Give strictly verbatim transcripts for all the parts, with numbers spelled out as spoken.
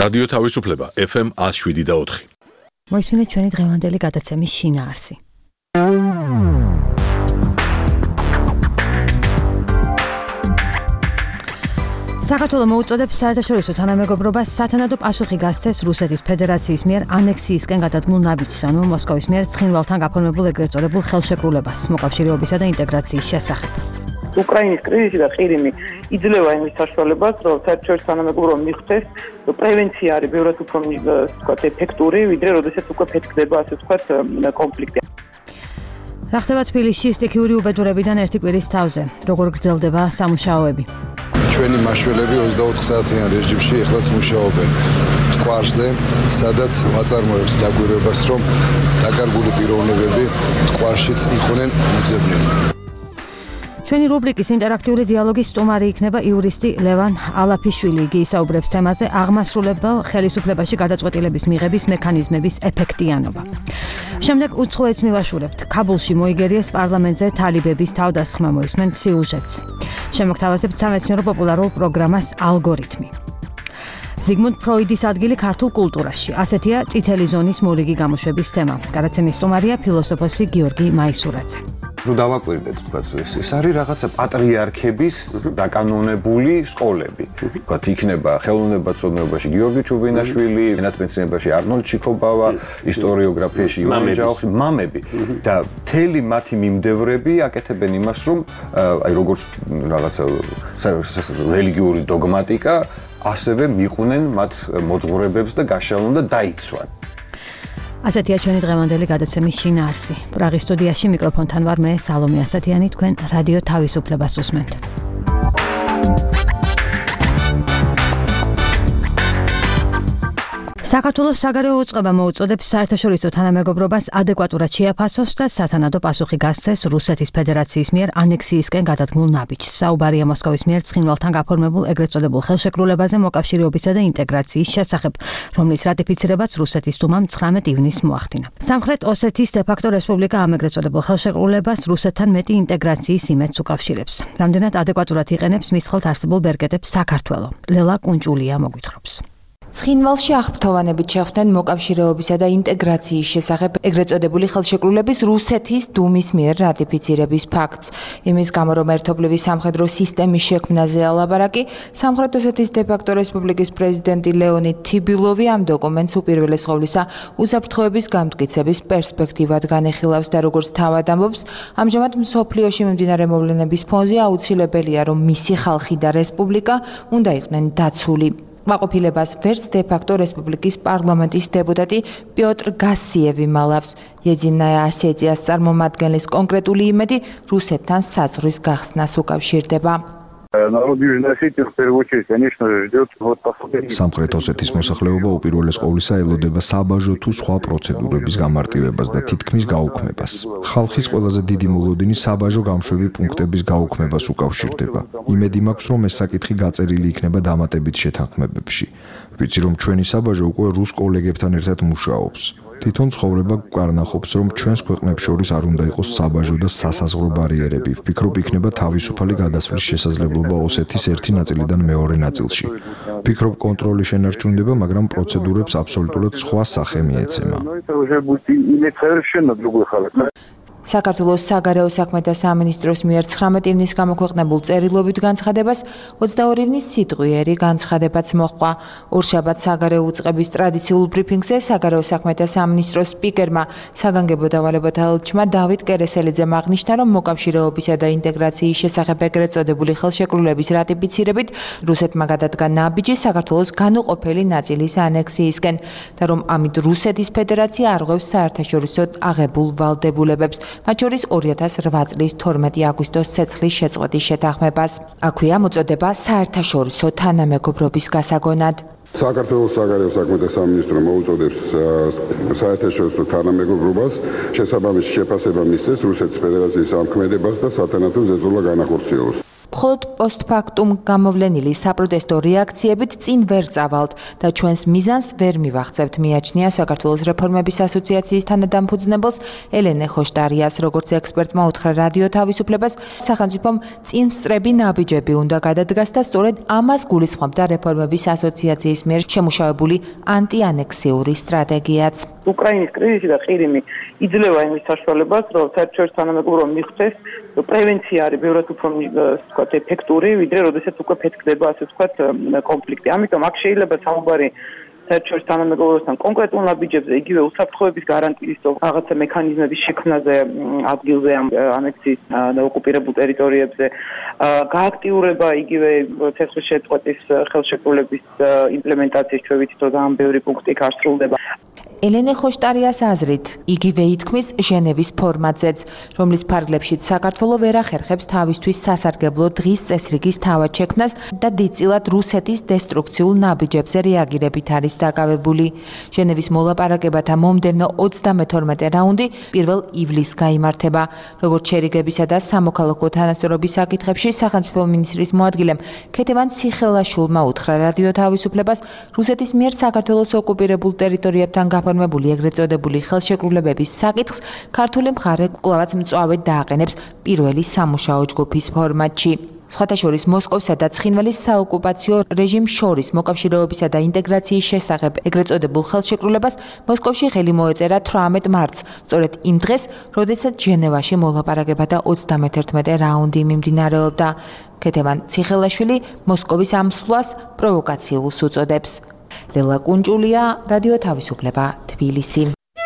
რადიო თავისუფლება ეფ ემ one oh seven და four. მოისმინეთ ჩვენი დღევანდელი გადაცემის შინაარსი. საქართველო მოუწოდებს საერთაშორისო თანამეგობრობას სათანადო პასუხი გასცეს რუსეთის ფედერაციის მიერ ანექსიისკენ გადადგმულ ნაბიჯს, ანუ მოსკოვის მიერ ცხინვალთან გაფორმებულ ეგრეთ წოდებულ ხელშეკრულებას მოკავშირეობისა და ინტეგრაციის შესახებ. უკრაინის კრიზისი და ყირიმი იძლევა იმის საშუალებას, რომ საერთაშორისო თანამეგობრობა მიღწეს, რომ პრევენცია არის ბევრად უფრო ვთქვათ ეფექტური, ვიდრე როდესაც უკვე ფეთქდება ასე ვთქვათ კონფლიქტი. რა ხდება თბილისში სტიქიური უბედურებიდან ერთი კვირის თავზე, როგორ გრძელდება სამუშაოები? ჩვენი მაშველები ოცდაოთხ საათიან რეჟიმში ეხლაც მუშაობენ ტყვარზე, სადაც ვაწარმოებთ დაგვირებას, რომ დაკარგული პიროვნებები ტყვარშიც იყვნენ მოძებნილი. ჩვენი რუბრიკის ინტერაქტიული დიალოგის სტუმარი იქნება იურისტი ლევან ალაფიშვილი. იგი ისაუბრებს თემაზე აღმასრულებელ ხელისუფლებაში გადაწყვეტილების მიღების მექანიზმების ეფექტიანობა. შემდეგ უცხოეთს მივაშურებთ. ქაბულში მოიგერიეს პარლამენტზე თალიბების თავდასხმა, მოისმენთ სიუჟეტს. შემოგთავაზებთ სამეცნიერო პოპულარულ პროგრამას ალგორითმი. ზიგმუნდ ფროიდის ადგილი ქართულ კულტურაში. ასეთია წითელი ზონის მორიგი გამოშვების თემა. გადაცემის სტუმარია ფილოსოფოსი გიორგი მაისურაძე. ნუ დავაკვირდეთ, თქვათ, ეს არის რაღაცა პატრიარქების დაკანონებული სკოლები. თქვათ, იქნება ხელოვნებაცოდნეობაში გიორგი ჩუბინაშვილი, ენათმეცნიერებაში არნოლდ ჩიქობავა, ისტორიოგრაფიაში ივანე ჯავახი, მამები და მთელი მათი მიმდევრები აკეთებენ იმას, რომ აი როგორც რაღაცა რელიგიური დოგმატიკა, ასევე მიყვნენ მათ მოძღვრებებს და გაშალონ და დაიცვან. ასეთია ჩვენი დღევანდელი გადაცემის შინაარსი. პრაღის სტუდიაში მიკროფონთან ვარ მე სალომე ასათიანი, თქვენ რადიო თავისუფლებას უსმენთ. საქართველოს საგარეო უწყება მოუწოდებს საერთაშორისო თანამეგობრობას ადეკვატურად შეაფასოს და სათანადო პასუხი გასცეს რუსეთის ფედერაციის მიერ ანექსიისკენ გადადგმულ ნაბიჯს. საუბარია მოსკოვის მიერ ცხინვალთან გაფორმებულ ეგრეთ წოდებულ ხელშეკრულებაზე მოკავშირეობისა და ინტეგრაციის შესახებ, რომლის რატიფიცირებაც რუსეთის დუმამ ცხრამეტ ივნისს მოახდინა. სამხრეთ ოსეთის დე-ფაქტო რესპუბლიკა ამ ეგრეთ წოდებულ ხელშეკრულებას რუსეთთან მეტი ინტეგრაციის იმედს უკავშირებს. რამდენად ადეკვატურად იყენებს მის ხელთ არსებულ ბერკეტებს საქართველო. ლელა კუნჭულია მოგვითხრობს. ცხინვალში აღფრთოვანებით შეხვდნენ მოკავშირეობისა და ინტეგრაციის შესახებ ეგრეთ წოდებული ხელშეკრულების რუსეთის დუმის მიერ რატიფიცირების ფაქტს. იმის გამო, რომ ერთობლივი სამხედრო სისტემის შექმნაზე ალაბარაკი, სამხრეთ ოსეთის დე-ფაქტო რესპუბლიკის პრეზიდენტი ლეონიდ თიბილოვი ამ დოკუმენტს უპირველეს ყოვლისა უსაფრთხოების გამტკიცების პერსპექტივად განეხილავს და როგორც თავად ამბობს, ამჟამად მსოფლიოში მიმდინარე მოვლენების ფონზე აუცილებელია, რომ მისი ხალხი და რესპუბლიკა უნდა იყვნენ დაცული. მაყოფილებას ვერც დე-ფაქტო რესპუბლიკის პარლამენტის დეპუტატი პიოტრ გასიევი მალავს. ეძინა ასეციას წარმომადგენლის კონკრეტული იმედი რუსეთთან საზღვრის გახსნას უკავშირდება. სამხრეთ ოსეთის მოსახლეობა უპირველეს ყოვლისა ელოდება საბაჟო თუ სხვა პროცედურების გამარტივებას და თითქმის გაუქმებას. ხალხის ყველაზე დიდი მოლოდინი საბაჟო გამშვები პუნქტების გაუქმებას უკავშირდება. იმედი მაქვს, რომ ეს საკითხი გაწერილი იქნება დამატებით შეთანხმებებში. ვიცი, რომ ჩვენი საბაჟო უკვე რუს კოლეგებთან ერთად მუშაობს. თვითონ ცხოვრება გვკარნახობს, რომ ჩვენს ქვეყნებს შორის არ უნდა იყოს საბაჟო და სასაზღვრო ბარიერები. ვფიქრობ, იქნება თავისუფალი გადასვლის შესაძლებლობა ოსეთის ერთი ნაწილიდან მეორე ნაწილში. ვფიქრობ, კონტროლი შენარჩუნდება, მაგრამ პროცედურებს აბსოლუტურად სხვა სახე მიეცემა. საქართველოს საგარეო საქმეთა სამინისტროს მიერ ცხრამეტ ივნისს გამოქვეყნებულ წერილობით განცხადებას ოცდაორი ივნის სიტყვიერი განცხადებაც მოჰყვა. ორშაბათ საგარეო უწყების ტრადიციულ ბრიფინგზე საგარეო საქმეთა სამინისტროს სპიკერმა საგანგებო დავალებათა ელჩმა დავით კერესელიძემ აღნიშნა, რომ მოკავშირეობისა და ინტეგრაციის შესახებ ეგრეთ წოდებული ხელშეკრულების რატიფიცირებით რუსეთმა გადადგა ნაბიჯი საქართველოს განუყოფელი ნაწილის ანექსიისკენ და რომ ამით რუსეთის ფედერაცია არღვევს საერთაშორისო აღებულ ვალდებულებებს. მათ შორის ორი ათას რვა წლის თორმეტი აგვისტოს ცეცხლის შეწყვეტის შეთანხმებას. აქვეა მოწოდება საერთაშორისო თანამეგობრობის გასაგონად. საქართველოს საგარეო საქმეთა სამინისტრო მოუწოდებს საერთაშორისო თანამეგობრობას შესაბამისი შეფასება მისცეს რუსეთის ფედერაციის ამქმედებას და სათანადო ზეწოლა განახორციელოს. მხოლოდ პოსტფაქტუმ გამოვლენილი საპროტესტო რეაქციებით წინ ვერ წავალთ და ჩვენს მიზანს ვერ მივახცევთ, მიაჩნია საქართველოს რეფორმების ასოციაციის თანადამფუძნებელს ელენე ხოშტარიას. როგორც ექსპერტმა უთხრა რადიო თავისუფლებას, სახელმწიფომ წინსწრები ნაბიჯები უნდა გადადგას და სწორედ ამას გულისხმობდა რეფორმების ასოციაციის მიერ შემუშავებული ანტიანექსიური სტრატეგიაც. უკრაინის კრიზისი და ყირიმი იძლევა იმის საშუალებას, რომ საერთაშორისო თანამეგობრობა მიღწეს პრევენცია არის ბევრად უფრო ვთქვათ ეფექტური, ვიდრე როდესაც უკვე ფეთქდება ასე ვთქვათ კონფლიქტი. ამიტომ აქ შეიძლება საუბარი საერთაშორისო თანამეგობრობასთან კონკრეტულ ნაბიჯებზე, იგივე უსაფრთხოების გარანტიის რაღაცა მექანიზმების შექმნაზე ადგილზე ანექსიის და ოკუპირებულ ტერიტორიებზე, გააქტიურება იგივე ცეცხლის შეწყვეტის ხელშეკრულების იმპლემენტაციის, ჩვენ ვიცით, რომ ძალიან ბევრი პუნქტი იქ არ სრულდება. ელენე ხოშტარიას აზრით, იგივე ითქმის ჟენევის ფორმატზეც, რომლის ფარგლებშიც საქართველო ვერ ახერხებს თავისთვის სასარგებლო დღის წესრიგის თავად შექმნას და დიდწილად რუსეთის დესტრუქციულ ნაბიჯებზე რეაგირებით არის დაკავებული. ჟენევის მოლაპარაკებათა მომდევნო ოცდამეთორმეტე რაუნდი პირველ ივლისს გაიმართება. როგორც შერიგებისა და სამოქალაქო თანასწორობის საკითხებში სახელმწიფო მინისტრის მოადგილემ ქეთევან ციხელაშვილმა უთხრა რადიო თავისუფლებას, რუსეთის მიერ საქართველოს ოკუპირებულ ტერიტორიებთან გაფორმებული ეგრეთ წოდებული ხელშეკრულებების საკითხს ქართული მხარე კვლავაც მწვავედ დააყენებს პირველი სამუშაო ჯგუფის ფორმატში. სხვათა შორის მოსკოვსა და ცხინვალის საოკუპაციო რეჟიმს შორის მოკავშირეობისა და ინტეგრაციის შესახებ ეგრეთ წოდებულ ხელშეკრულებას მოსკოვში ხელი მოეწერა თვრამეტ მარტს, სწორედ იმ დღეს, როდესაც ჟენევაში მოლაპარაკებათა ოცდამეთერთმეტე რაუნდი მიმდინარეობდა. ქეთევან ციხელაშვილი მოსკოვის ამ სვლას პროვოკაციულს უწოდებს. ლელა კუნჭულია, რადიო თავისუფლება, თბილისი.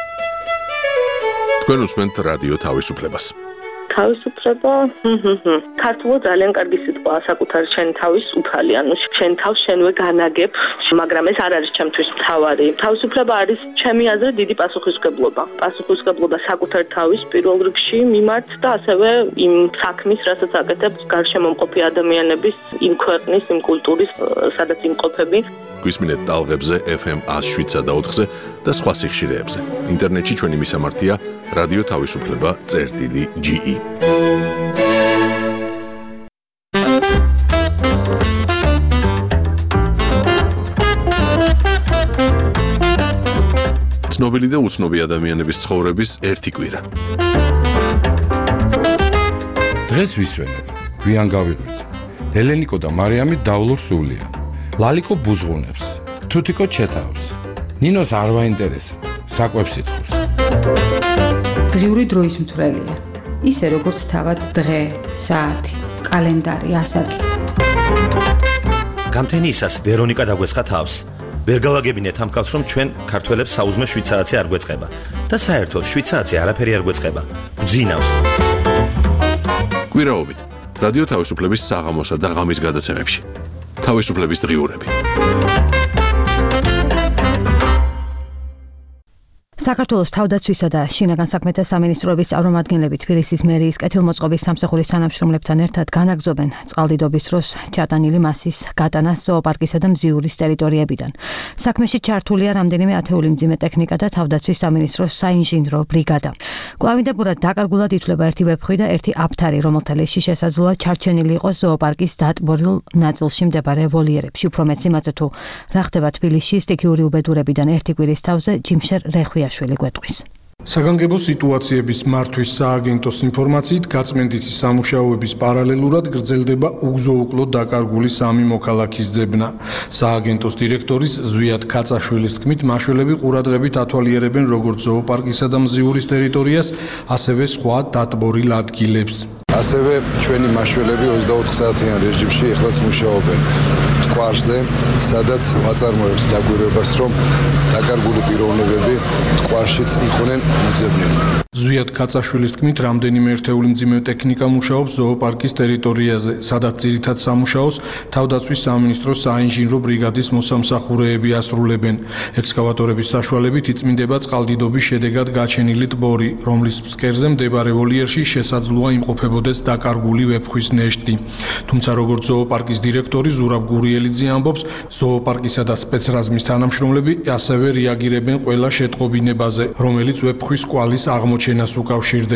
თქვენ უსმენთ რადიო თავისუფლებას. თავისუფლება, ქართულად ძალიან კარგი სიტყვაა, საკუთარი შენი თავის უფალი, ანუ შენ თავს შენვე განაგებ, მაგრამ ეს არ არის ჩემთვის მთავარი. თავისუფლება არის ჩემი აზრით დიდი პასუხისმგებლობა. პასუხისმგებლობა საკუთარი თავის პირველ რიგში მიმართ და ასევე იმ საქმის, რასაც აკეთებს გარშემო მყოფი ადამიანების, იმ ქვეყნის, იმ კულტურის, სადაც იმყოფები. გვისმინეთ ტალღებზე ეფ ემ ას შვიდსა და ოთხზე და სხვა სიხშირეებზე. ინტერნეტში ჩვენი მისამართია რადიო თავისუფლება წერტილი ჯი ი. ცნობილი და უცნობი ადამიანების ცხოვრების ერთი კვირა. დღეს ვისვენებ, გვიან გავიღვიძე. ელენიკო და მარიამი დავლურ სულიან. ლალიკო ბუზღუნებს, თუთიკო ჩეთავს. ნინოს არ ვაინტერესებს, საკვებს ითხოვს. დღიური დროის მთვრელია. ისე როგორც თავად დღე, საათი, კალენდარი, ასაკი. გამთენიისას ვერონიკა დაგვესხა თავს. ვერ გავაგებინეთ ამ კაცს, რომ ჩვენ ქართველებს საუზმე შვიდ საათზე არ გვეწყება და საერთოდ შვიდ საათზე არაფერი არ გვეწყება. ბძინავს. კვირაობით რადიო თავისუფლების საღამოსა და ღამის გადაცემებში. თავისუფლების დღიურები. საქართველოს თავდაცვისა და შინაგან საქმეთა სამინისტროების წარმომადგენლები თბილისის მერიის კეთილმოწყობის სამსახურის თანამშრომლებთან ერთად განაგრძობენ წყალდიდობის დროს ჩატანილი მასის გატანას ზოოპარკისა და მზიურის ტერიტორიებიდან. საქმეში ჩართულია რამდენიმე ათეული მძიმე ტექნიკა და თავდაცვის სამინისტროს საინჟინრო ბრიგადა. კლავინდებურად დაკარგულად ითვლება ერთი ვეფხვი და ერთი აფთარი, რომელთა ლეში შესაძლოა ჩარჩენილი იყოს ზოოპარკის დატბორილ ნაწილში მდებარე ვოლიერებში. უფრო მეტ იმაზე თუ რა ხდება თბილისში სტიქიური უბედურებიდან ერთი კვირის თავზე ჯიმშერ რეხვია შველი. საგანგებო სიტუაციების მართვის სააგენტოს ინფორმაციით გაწმენდითი სამუშაოების პარალელურად გრძელდება უგზო-უკლოდ დაკარგული სამი მოქალაქის ძებნა. სააგენტოს დირექტორის ზვიად ქაცაშვილის თქმით, მაშველები ყურადღებით ათვალიერებენ როგორც ზოოპარკისა და მზიურის ტერიტორიას, ასევე სხვა დატბორილ ადგილებს. ასევე ჩვენი მაშველები ოცდაოთხ საათიან რეჟიმში ეხლაც მუშაობენ მტკვარზე, სადაც ვაწარმოებთ დაკვირვებას, რომ დაკარგული პიროვნებები მტკვარშიც იყვნენ მოძებნილი. ზვიად ქაცაშვილის თქმით, რამდენიმე ერთეული მძიმე ტექნიკა მუშაობს ზოოპარკის ტერიტორიაზე, სადაც ძირითად სამუშაოს თავდაცვის სამინისტროს საინჟინრო ბრიგადის მოსამსახურეები ასრულებენ. ექსკავატორების საშუალებით იწმინდება წყალდიდობის შედეგად გაჩენილი ტბორი, რომლის ფსკერზე მდებარე ვოლიერში შესაძლოა იმყოფებოდეს დაკარგული ვეფხვის ნეშტი. თუმცა როგორც ზოოპარკის დირექტორი ზურაბ გურიელიძე ამბობს, ზოოპარკისა და სპეცრაზმის თანამშრომლები ასევე რეაგირებენ ყველა შეტყობინებაზე, რომელიც ვეფხვის კვალის აღმოჩენას უკავშირდება.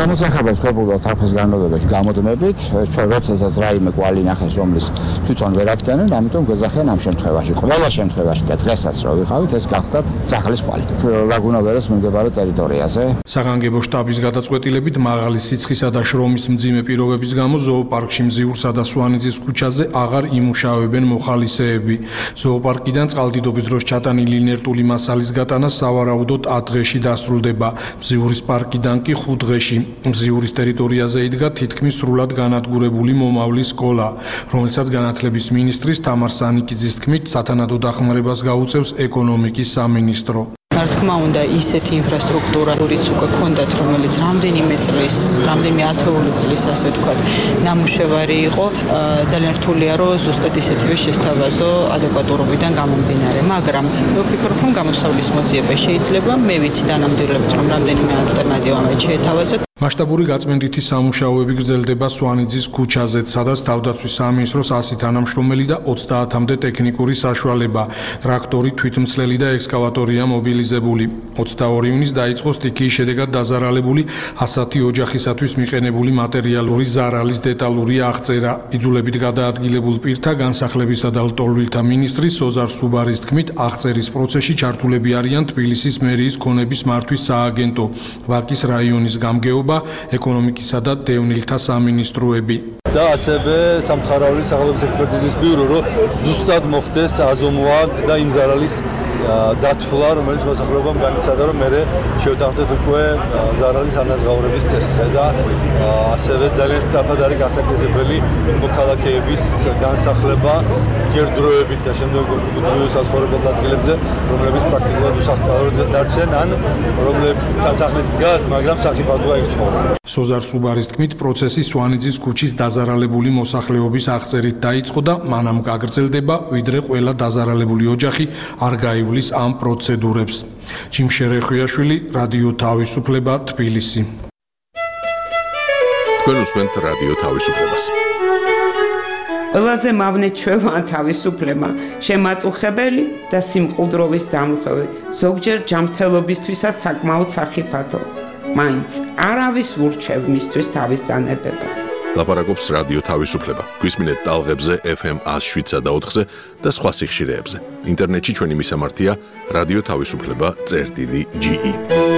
გამოსახებას ხებულად საფრთხის განმავლობაში გამოდმებით, ჩვენ როდესაც რაიმე კვალი ნახეს, რომლის თვითონ ვერ ადგენენ, ამიტომ გვეძახიან ამ შემთხვევაში. ყველა შემთხვევაში და დღესაც რო ვიყავით, ეს გახდათ ძაღლის კვალი. ლაგუნა ვერას მიმდებარე ტერიტორიაზე. საგანგებო შტაბის გადაწყვეტილებით მაღალი სიცხისა და შრომის მძიმე პირობების გამო ზოოპარკში მზიურსა და სვანიძის ქუჩაზე აღარ იმუშავებენ მოხალისეები. ზოოპარკიდან წყალდიდობის დროს ჩატანილი ინერტული მასალის გატანა სავარაუდოდ ათ დღეში დასრულდება. მზიურის პარკიდან კი ხუთ დღეში. მზიურის ტერიტორიაზე იდგა თითქმის სრულად განადგურებული მომავლის სკოლა, რომელსაც განათლების მინისტრის თამარ სანიკიძის თქმით სათანადო დახმარებას გაუწევს ეკონომიკის სამინისტრო. რა თქმა უნდა, ისეთი ინფრასტრუქტურა, რიც უკვე ქონდათ, რომელიც რამდენიმე წლის, რამდენიმე ათეული წლის, ასე ვთქვათ, ნამუშევარი იყო, ძალიან რთულია, რომ ზუსტად ისეთივე შესთავაზო ადეკვატურობიდან გამომდინარე, მაგრამ მე ვფიქრობ, რომ გამოსავლის მოძიება შეიძლება, მე ვიცი დანამდვილებით, რომ რამდენიმე ალტერნატივა მე შეეთავაზეთ. მასშტაბური გაწმენდითი სამუშაოები გრძელდება სვანიძის ქუჩაზე, სადაც თავდაცვის სამინისტროს ასი თანამშრომელი და ოცდაათამდე ტექნიკური საშუალება, ტრაქტორი, თვითმცლელი და ექსკავატორია მობილიზებული. ოცდაორი ივნისს დაიწყო სტიქიის შედეგად დაზარალებული ასათი ოჯახისათვის მიყენებული მატერიალური ზარალის დეტალური აღწერა. იძულებით გადაადგილებულ პირთა განსახლებისა და ლტოლვილთა მინისტრის სოზარ სუბარის თქმით, აღწერის პროცესში ჩართულები არიან თბილისის მერიის ქონების მართვის სააგენტო, ვაკის რაიონის გამგეობა, ეკონომიკისა და დევნილთა სამინისტროები. და ასევე სამხარაული სახელმწიფო ექსპერტიზის ბიურო, რომ ზუსტად მოხდეს აზომვა და იმ ზარალის დათვლა, რომელიც მოსახლეობამ განიცადა, რომ მერე შევთანხმდეთ უკვე ზარალის ანაზღაურების წესზე და ასევე ძალიან სწრაფად არის გასაკეთებელი მოქალაქეების განსახლება ჯერ დროებით და შემდეგ გუნდური საცხოვრებელ ადგილებზე, რომლებიც პრაქტიკულად უსახლკაროდ დარჩენ, ან რომლებიც სასახლეც დგას, მაგრამ სახიფათოა იქ ცხოვრობენ. სოზარ სუბარის თქმით, პროცესი სვანიძის ქუჩის დაზარალებული მოსახლეობის აღწერით დაიწყო და მანამ გაგრძელდება, ვიდრე ყველა დაზარალებული ოჯახი არ გაივლის ამ პროცედურებს. ჯიმშერე ხვიაშვილი, რადიო თავისუფლება, თბილისი. თქვენ უსმენთ რადიო თავისუფლებას. ყველაზე მავნე ჩვევა თავისუფლება, შემაწუხებელი და სიმყუდროვის დამუხებელი, ზოგჯერ ჯანმრთელობისთვისაც საკმაოდ სახიფათო. მაინც არავის ურჩევ მისთვის თავის დანებებას. ლაპარაკობს რადიო თავისუფლება. გვისმინეთ ტალღებზე ეფ ემ ას შვიდსა და ოთხზე და სხვა სიხშირეებზე. ინტერნეტში ჩვენი მისამართია რადიო თავისუფლება წერტილი ჯი ი.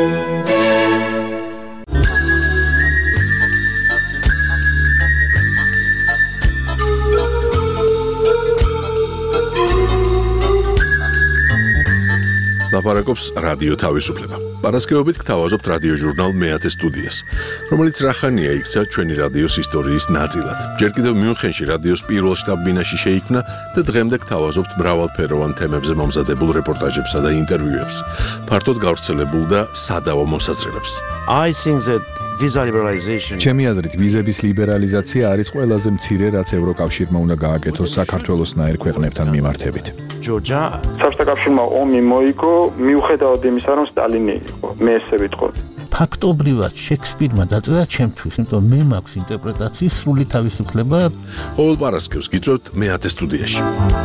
ლაპარაკობს რადიო თავისუფლება. პარასკევობით გთავაზობთ რადიო ჟურნალ მეათე სტუდიას, რომელიც რახანია იქცა ჩვენი რადიოს ისტორიის ნაწილად. ჯერ კიდევ მიუნხენში რადიოს პირველ შტაბ-ბინაში შეიქმნა და დღემდე გთავაზობთ მრავალფეროვან თემებზე მომზადებულ რეპორტაჟებსა და ინტერვიუებს, ფართოდ გავრცელებულ და სადავო მოსაზრებებს. I think that visa liberalization ჩემი აზრით ვიზების ლიბერალიზაცია არის ყველაზე მცირე, რაც ევროკავშირმა უნდა გააკეთოს საქართველოსნაირ ქვეყნებთან მიმართებით. ჯორჯა საბჭოთა კავშირმა ომი მოიგო მიუხედავად იმისა, რომ სტალინი იყო. მე ესე ვიტყოდი. ფაქტობრივად შექსპირმა დაწერა ჩემთვის, იმიტომ მე მაქვს ინტერპრეტაციის სრული თავისუფლება. ყოველ პარასკევს გიწევთ მეათე სტუდიაში.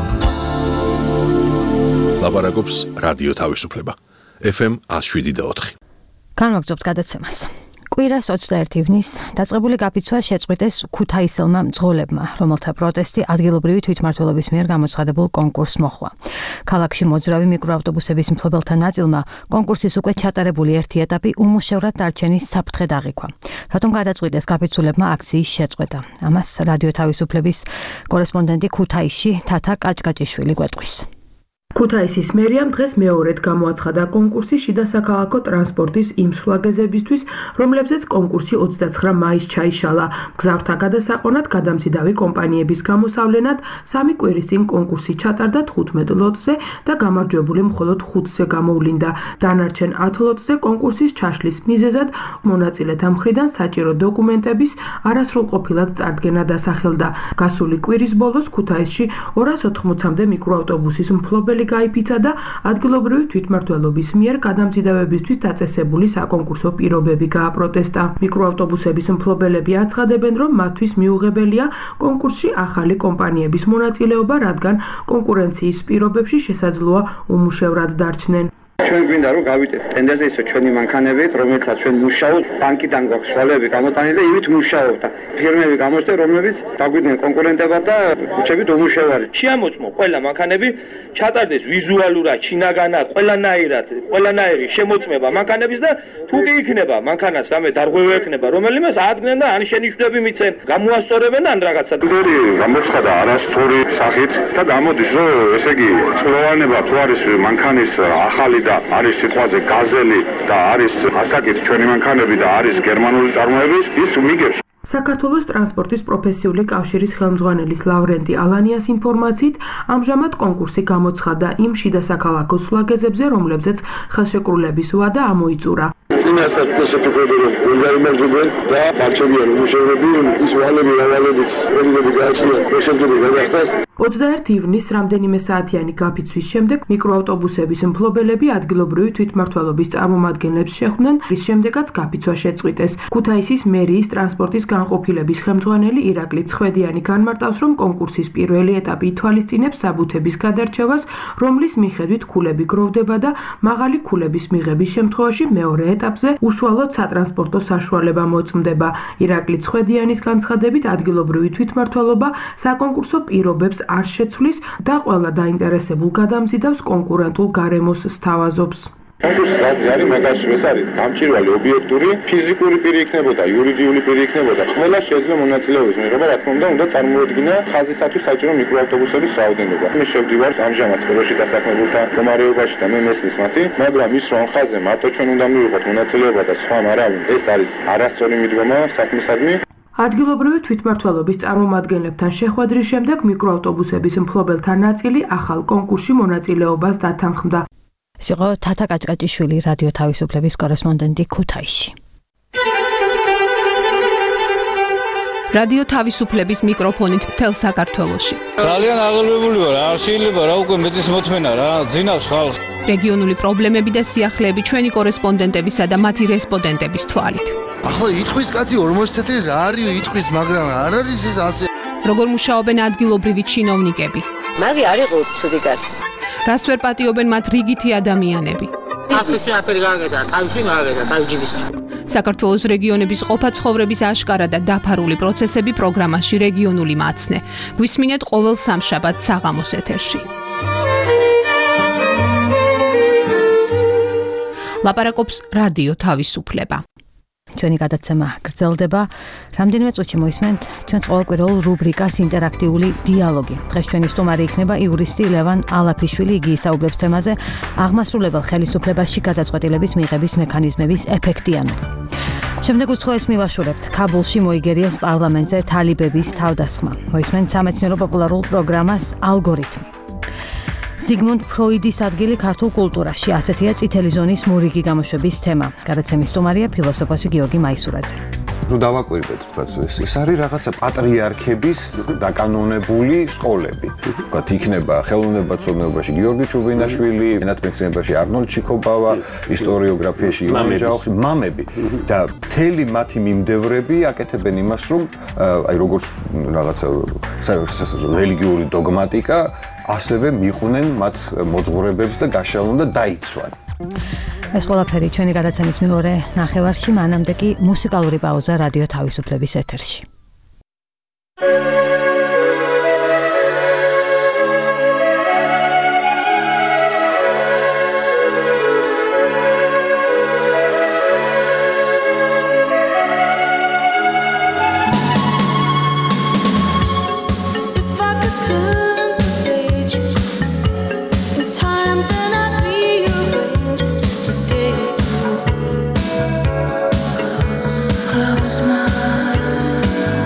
ლაპარაკობს რადიო თავისუფლება. ეფ ემ ას შვიდი და ოთხი. განვაგრძობთ გადაცემას. კვირას ოცდაერთი ივნის დაწყებული გაფიცვა შეწყვიტეს ქუთაისელმა მძღოლებმა, რომელთა პროტესტი ადგილობრივი თვითმმართველობის მიერ გამოცხადებულ კონკურსს მოჰყვა. ქალაქში მოძრავი მიკროავტობუსების მფლობელთა ნაწილმა კონკურსის უკვე ჩატარებული ერთი ეტაპი უმუშევრად დარჩენის საფრთხედ აღიქვა. რატომ გადაწყვიტეს გაფიცულებმა აქციის შეწყვეტა? ამას რადიო თავისუფლების კორესპონდენტი ქუთაისში თათა კაჭკაჭიშვილი გვეტყვის. ქუთაისის მერიამ დღეს მეორედ გამოაცხადა კონკურსი შიდა საქალაქო ტრანსპორტის იმ სულაგეზებისთვის, რომლებზეც კონკურსი ოცდაცხრა მაისს ჩაიშალა. მგზავრთა გადასაყენად გადამზიდავი კომპანიების გამოსავლენად სამი კვირის წინ კონკურსი ჩატარდა თხუთმეტ ლოტზე და გამარჯვებული მხოლოდ ხუთზე გამოვლინდა. დანარჩენ ათ ლოტზე კონკურსის ჩაშლის მიზეზად მონაწილეთა მხრიდან საჭირო დოკუმენტების არასრულყოფილად წარდგენა დასახელდა. გასული კვირის ბოლოს ქუთაისში ორას ოთხმოცამდე მიკროავტობუსის მფლობელი გაიფიცა და ადგილობრივი თვითმმართველობის მიერ გადამზიდავებისთვის დაწესებული საკონკურსო პირობები გააპროტესტა. მიკროავტობუსების მფლობელები აცხადებენ, რომ მათთვის მიუღებელია კონკურსში ახალი კომპანიების მონაწილეობა, რადგან კონკურენციის პირობებში შესაძლოა უმუშევრად დარჩნენ. ჩვენ გვინდა რომ გავიტეთ ტენდერზე ისე ჩვენი მანქანებით, რომელთაც ჩვენ მუშაობთ, ბანკიდან გვაქვს სვალები გამოტანილი და იმით მუშაობთ და ფირმები გამოჩნდა, რომლებიც დაგვიდნენ კონკურენტებად და უჩებით უმუშევარი. შეამოწმო ყველა მანქანები ჩატარდეს ვიზუალურად, შინაგანად, ყველანაირად, ყველანაირი შემოწმება მანქანების და თუ კი იქნება მანქანას რამე დარღვევა ექნება, რომელიმას ადგენენ და ან შენიშვნები მიცენ, გამოასწორებენ ან რაღაცა. ტენდერი გამოცხადა არასწორი სახით და გამოდის რომ ესე იგი წლოვანება თუ არის მანქანის ახალი და არის სიტყვაზე გაზელი და არის ასაკით ჩვენი მანქანები და არის გერმანული წარმოების ის მიგებს. საქართველოს ტრანსპორტის პროფესიული კავშირის ხელმძღვანელის ლავრენტი ალანიას ინფორმაციით, ამჟამად კონკურსი გამოცხადა იმ შიდა საქალაქო სვლაგეზებზე, რომლებზეც ხელშეკრულების ვადა ამოიწურა. წინასწარ შესაძლებელი რომ უნდა იმარჯვებენ და დარჩებიან უმუშევრები, ის ვალები რავალებიც პრეზიდენტი გააჩნია, რომ შეიძლება გადახდას. ოცდაერთი ივნისს რამდენიმე საათიანი გაფიცვის შემდეგ მიკროავტობუსების მფლობელები ადგილობრივი თვითმმართველობის წარმომადგენლებს შეხვდნენ, რის შემდეგაც გაფიცვა შეწყვიტეს. ქუთაისის მერიის ტრანსპორტის განყოფილების ხელმძღვანელი ირაკლი ცხვედიანი განმარტავს, რომ კონკურსის პირველი ეტაპი ითვალისწინებს საბუთების გადარჩევას, რომლის მიხედვით ქულები გროვდება და მაღალი ქულების მიღების შემთხვევაში მეორე ეტაპზე უშუალოდ სატრანსპორტო საშუალება მოწმდება. ირაკლი ცხვედიანის განცხადებით ადგილობრივი თვითმმართველობა საკონკურსო პირობებს არ შეცვლის და ყველა დაინტერესებულ გადამზიდავს კონკურენტულ გარემოს სთავაზობს. კონკურსის აზრი არის მაგაში, ეს არის გამჭვირვალე ობიექტური, ფიზიკური პირი იქნებოდა, იურიდიული პირი იქნებოდა. ყველა შეიძლება მონაწილეობის მიღება, რა თქმა უნდა, უნდა წარმოედგინა ხაზისათვის საჭირო მიკროავტობუსების რაოდენობა. მე შევდივარ ამჟამად სფეროში დასაქმებულთა მდგომარეობაში და მე მესმის მათი, მაგრამ ის რომ ხაზე მარტო ჩვენ უნდა მივიღოთ მონაწილეობა და სხვა არავინ, ეს არის არასწორი მიდგომა საქმისადმი. ადგილობრივი თვითმმართველობის წარმომადგენლებთან შეხვედრის შემდეგ მიკროავტობუსების მფლობელთა ნაწილი ახალ კონკურსში მონაწილეობას დათანხმდა. ეს იყო თათა კაჭკაჭიშვილი რადიო თავისუფლების კორესპონდენტი ქუთაისში. რადიო თავისუფლების მიკროფონით მთელ საქართველოში. ძალიან აღელვებული ვარ, არ შეიძლება რა უკვე მეტის მოთმენა რა, ძინავს ხალხს. რეგიონული პრობლემები და სიახლეები ჩვენი კორესპონდენტებისა და მათი რესპონდენტების თვალით. ახლა იტყვის კაცი ორმოცი წელი რა არის იტყვის, მაგრამ არ არის ეს ასე. როგორ მუშაობენ ადგილობრივი ჩინოვნიკები? მაგი არ იყო ცუდი კაცი. რას ვერ პატიობენ მათ რიგითი ადამიანები? ახლა აფერი გააკეთა, თავში გააკეთა, თავჯიბის. საქართველოს რეგიონების ყოფა-ცხოვრების აშკარა და დაფარული პროცესები პროგრამაში რეგიონული მაცნე. გვისმინეთ ყოველ სამშაბათს საღამოს ეთერში. ლაპარაკობს რადიო თავისუფლება. ჩვენი გადაცემა გრძელდება. რამდენიმე წუთში მოისმენთ ჩვენს ყოველკვირეულ რუბრიკას ინტერაქტიული დიალოგი. დღეს ჩვენი სტუმარი იქნება იურისტი ლევან ალაფიშვილი. იგი ისაუბრებს თემაზე აღმასრულებელ ხელისუფლებაში გადაწყვეტილების მიღების მექანიზმების ეფექტიანობა. შემდეგ უცხოეს მივაშურებთ. ქაბულში მოიგერიეს პარლამენტზე თალიბების თავდასხმა. მოისმენთ სამეცნიერო პოპულარულ პროგრამას ალგორითმი. ზიგმუნდ ფროიდის ადგილი ქართულ კულტურაში, ასეთია წითელი ზონის მურიგი გამოშვების თემა. გადაცემის სტუმარია ფილოსოფოსი გიორგი მაისურაძე. ნუ დავაკვირდეთ, თქვათ, ეს არის რაღაცა პატრიარქების დაკანონებული სკოლები. თქვათ, იქნება ხელოვნებაცოდნეობაში გიორგი ჩუბინაშვილი, ენათმეცნიერებაში არნოლდ ჩიქობავა, ისტორიოგრაფიაში ივანე ჯავახი, მამები და მთელი მათი მიმდევრები აკეთებენ იმას, რომ აი როგორც რაღაცა რელიგიური დოგმატიკა ასევე მიყვნენ მათ მოძღვრებებს და გაშალონ და დაიცვან. ეს ყველაფერი ჩვენი გადაცემის მეორე ნახევარში, მანამდე კი მუსიკალური პაუზა რადიო თავისუფლების ეთერში. Close my eyes.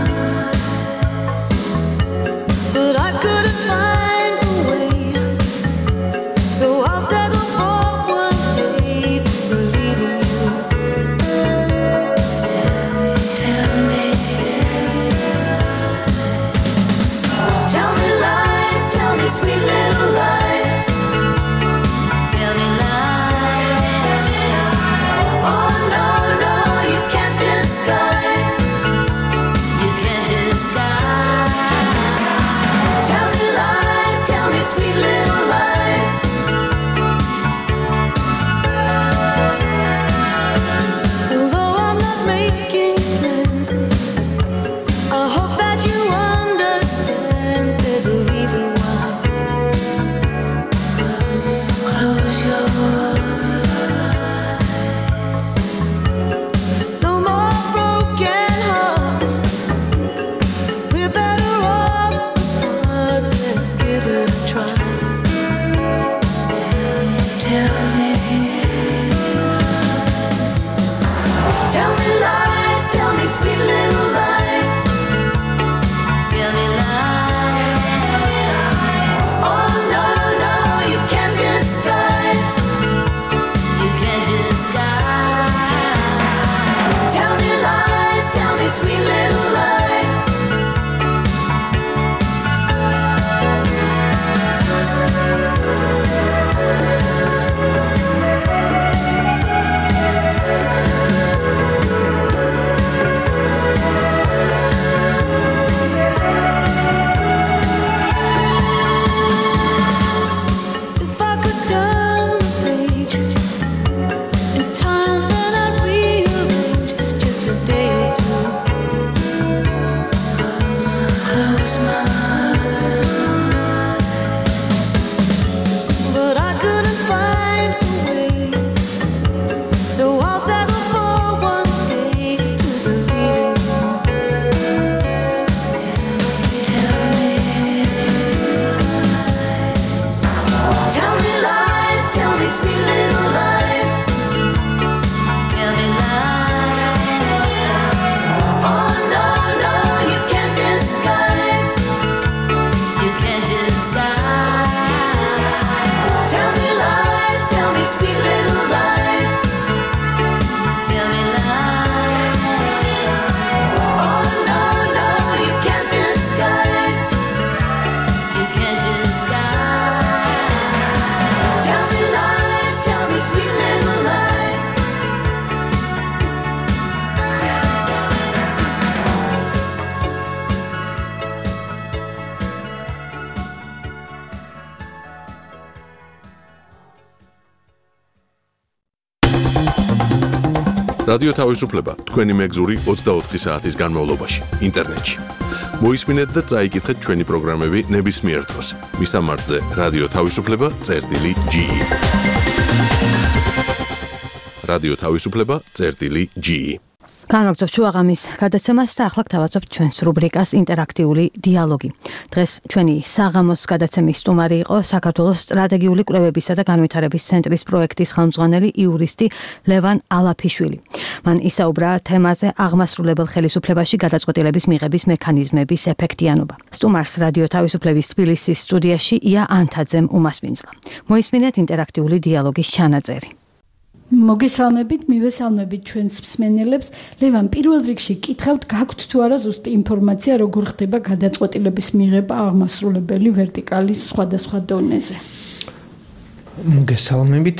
რადიო თავისუფლება თქვენი მეგზური ოცდაოთხი საათის განმავლობაში ინტერნეტში. მოისმინეთ და წაიკითხეთ ჩვენი პროგრამები ნებისმიერ დროს. მისამართზე რადიო თავისუფლება წერტილი ჯი. რადიო თავისუფლება წერტილი ჯი. განვაგრძობთ შუაღამის გადაცემას და ახლა გთავაზობთ ჩვენს რუბრიკას ინტერაქტიული დიალოგი. დღეს ჩვენი საღამოს გადაცემის სტუმარი იყო საქართველოს სტრატეგიული კვლევებისა და განვითარების ცენტრის პროექტის ხელმძღვანელი იურისტი ლევან ალაფიშვილი. მან ისაუბრა თემაზე აღმასრულებელ ხელისუფლებაში გადაწყვეტილების მიღების მექანიზმების ეფექტიანობა. სტუმარს რადიო თავისუფლების თბილისის სტუდიაში ია ანთაძემ უმასპინძლა. მოისმინეთ ინტერაქტიული დიალოგის ჩანაწერი. მოგესალმებით, მივესალმებით ჩვენს მსმენელებს. ლევან, პირველ რიგში კითხავთ, გაქვთ თუ არა ზუსტი ინფორმაცია, როგორ ხდება გადაწყვეტილების მიღება აღმასრულებელი ვერტიკალის სხვადასხვა დონეზე? მოგესალმებით.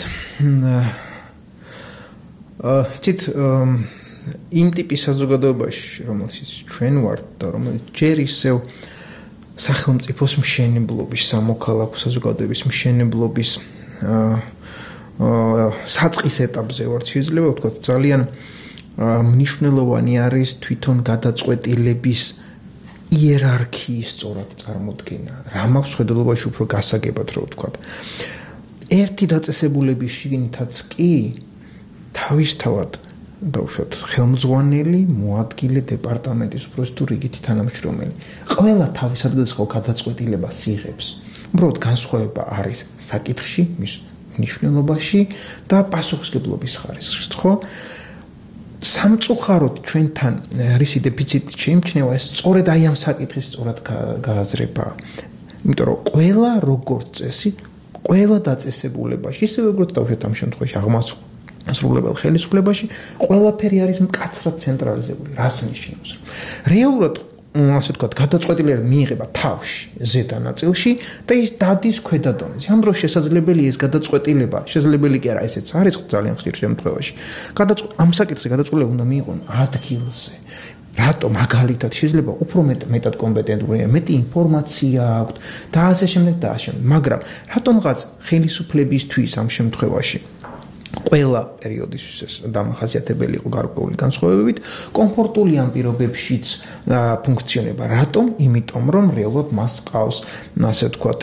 აა, ცით იმ ტიპის საზოგადოებაში, რომელშიც ჩვენ ვართ და რომელიც ჯერ ისევ სახელმწიფოს მშენებლობის, სამოქალაქო საზოგადოების მშენებლობის აა საწყის ეტაპზე ვართ, შეიძლება ვთქვათ, ძალიან მნიშვნელოვანი არის თვითონ გადაწყვეტილების იერარქიის სწორად წარმოდგენა. რა მაქვს ხედულობაში უფრო გასაგებად, რო ვთქვათ. ერთი დაწესებულების შიგნითაც კი თავისთავად ბავშვად ხელმძღვანელი, მოადგილე, დეპარტამენტის უბრალოდ თუ რიგითი თანამშრომელი. ყველა თავის ადგილს ხო გადაწყვეტილებას იღებს. უბრალოდ განსხვავება არის საკითხში, მის ნიშნულობაში და პასუხისგებლობის ხარისხში, ხო? სამწუხაროდ ჩვენთან რისი დეფიციტი შეიმჩნევა, ეს სწორედ აი ამ საკითხის სწორად გააზრება. იმიტომ რომ ყველა როგორც წესი, ყველა დაწესებულებაში, ისე როგორც დავშეთ ამ შემთხვევაში აღმასრულებელ ხელისუფლებაში, ყველაფერი არის მკაცრად ცენტრალიზებული. რას ნიშნავს? რეალურად ასე ვთქვათ, გადაწყვეტილება მიიღება თავში, ზედა ნაწილში და ის დადის ქვედა დონეზე. ამ დროს შესაძლებელია ეს გადაწყვეტილება, შესაძლებელი კი არა, ესეც არის ძალიან ხშირ შემთხვევაში. ამ საკითხზე გადაწყვეტილება უნდა მიიღონ ადგილზე. რატო მაგალითად შეიძლება უფრო მეტად კომპეტენტურია, მეტი ინფორმაცია აქვს და ასე შემდეგ და ასე შემდეგ. მაგრამ რატომღაც ხელისუფლებისთვის ამ შემთხვევაში ყველა პერიოდისთვის ეს დამახასიათებელი იყო გარკვეული განსხვავებებით, კომფორტული ამ პირობებშიც ფუნქციონება. რატომ? იმიტომ რომ რეალურად მას ყავს, ასე ვთქვათ,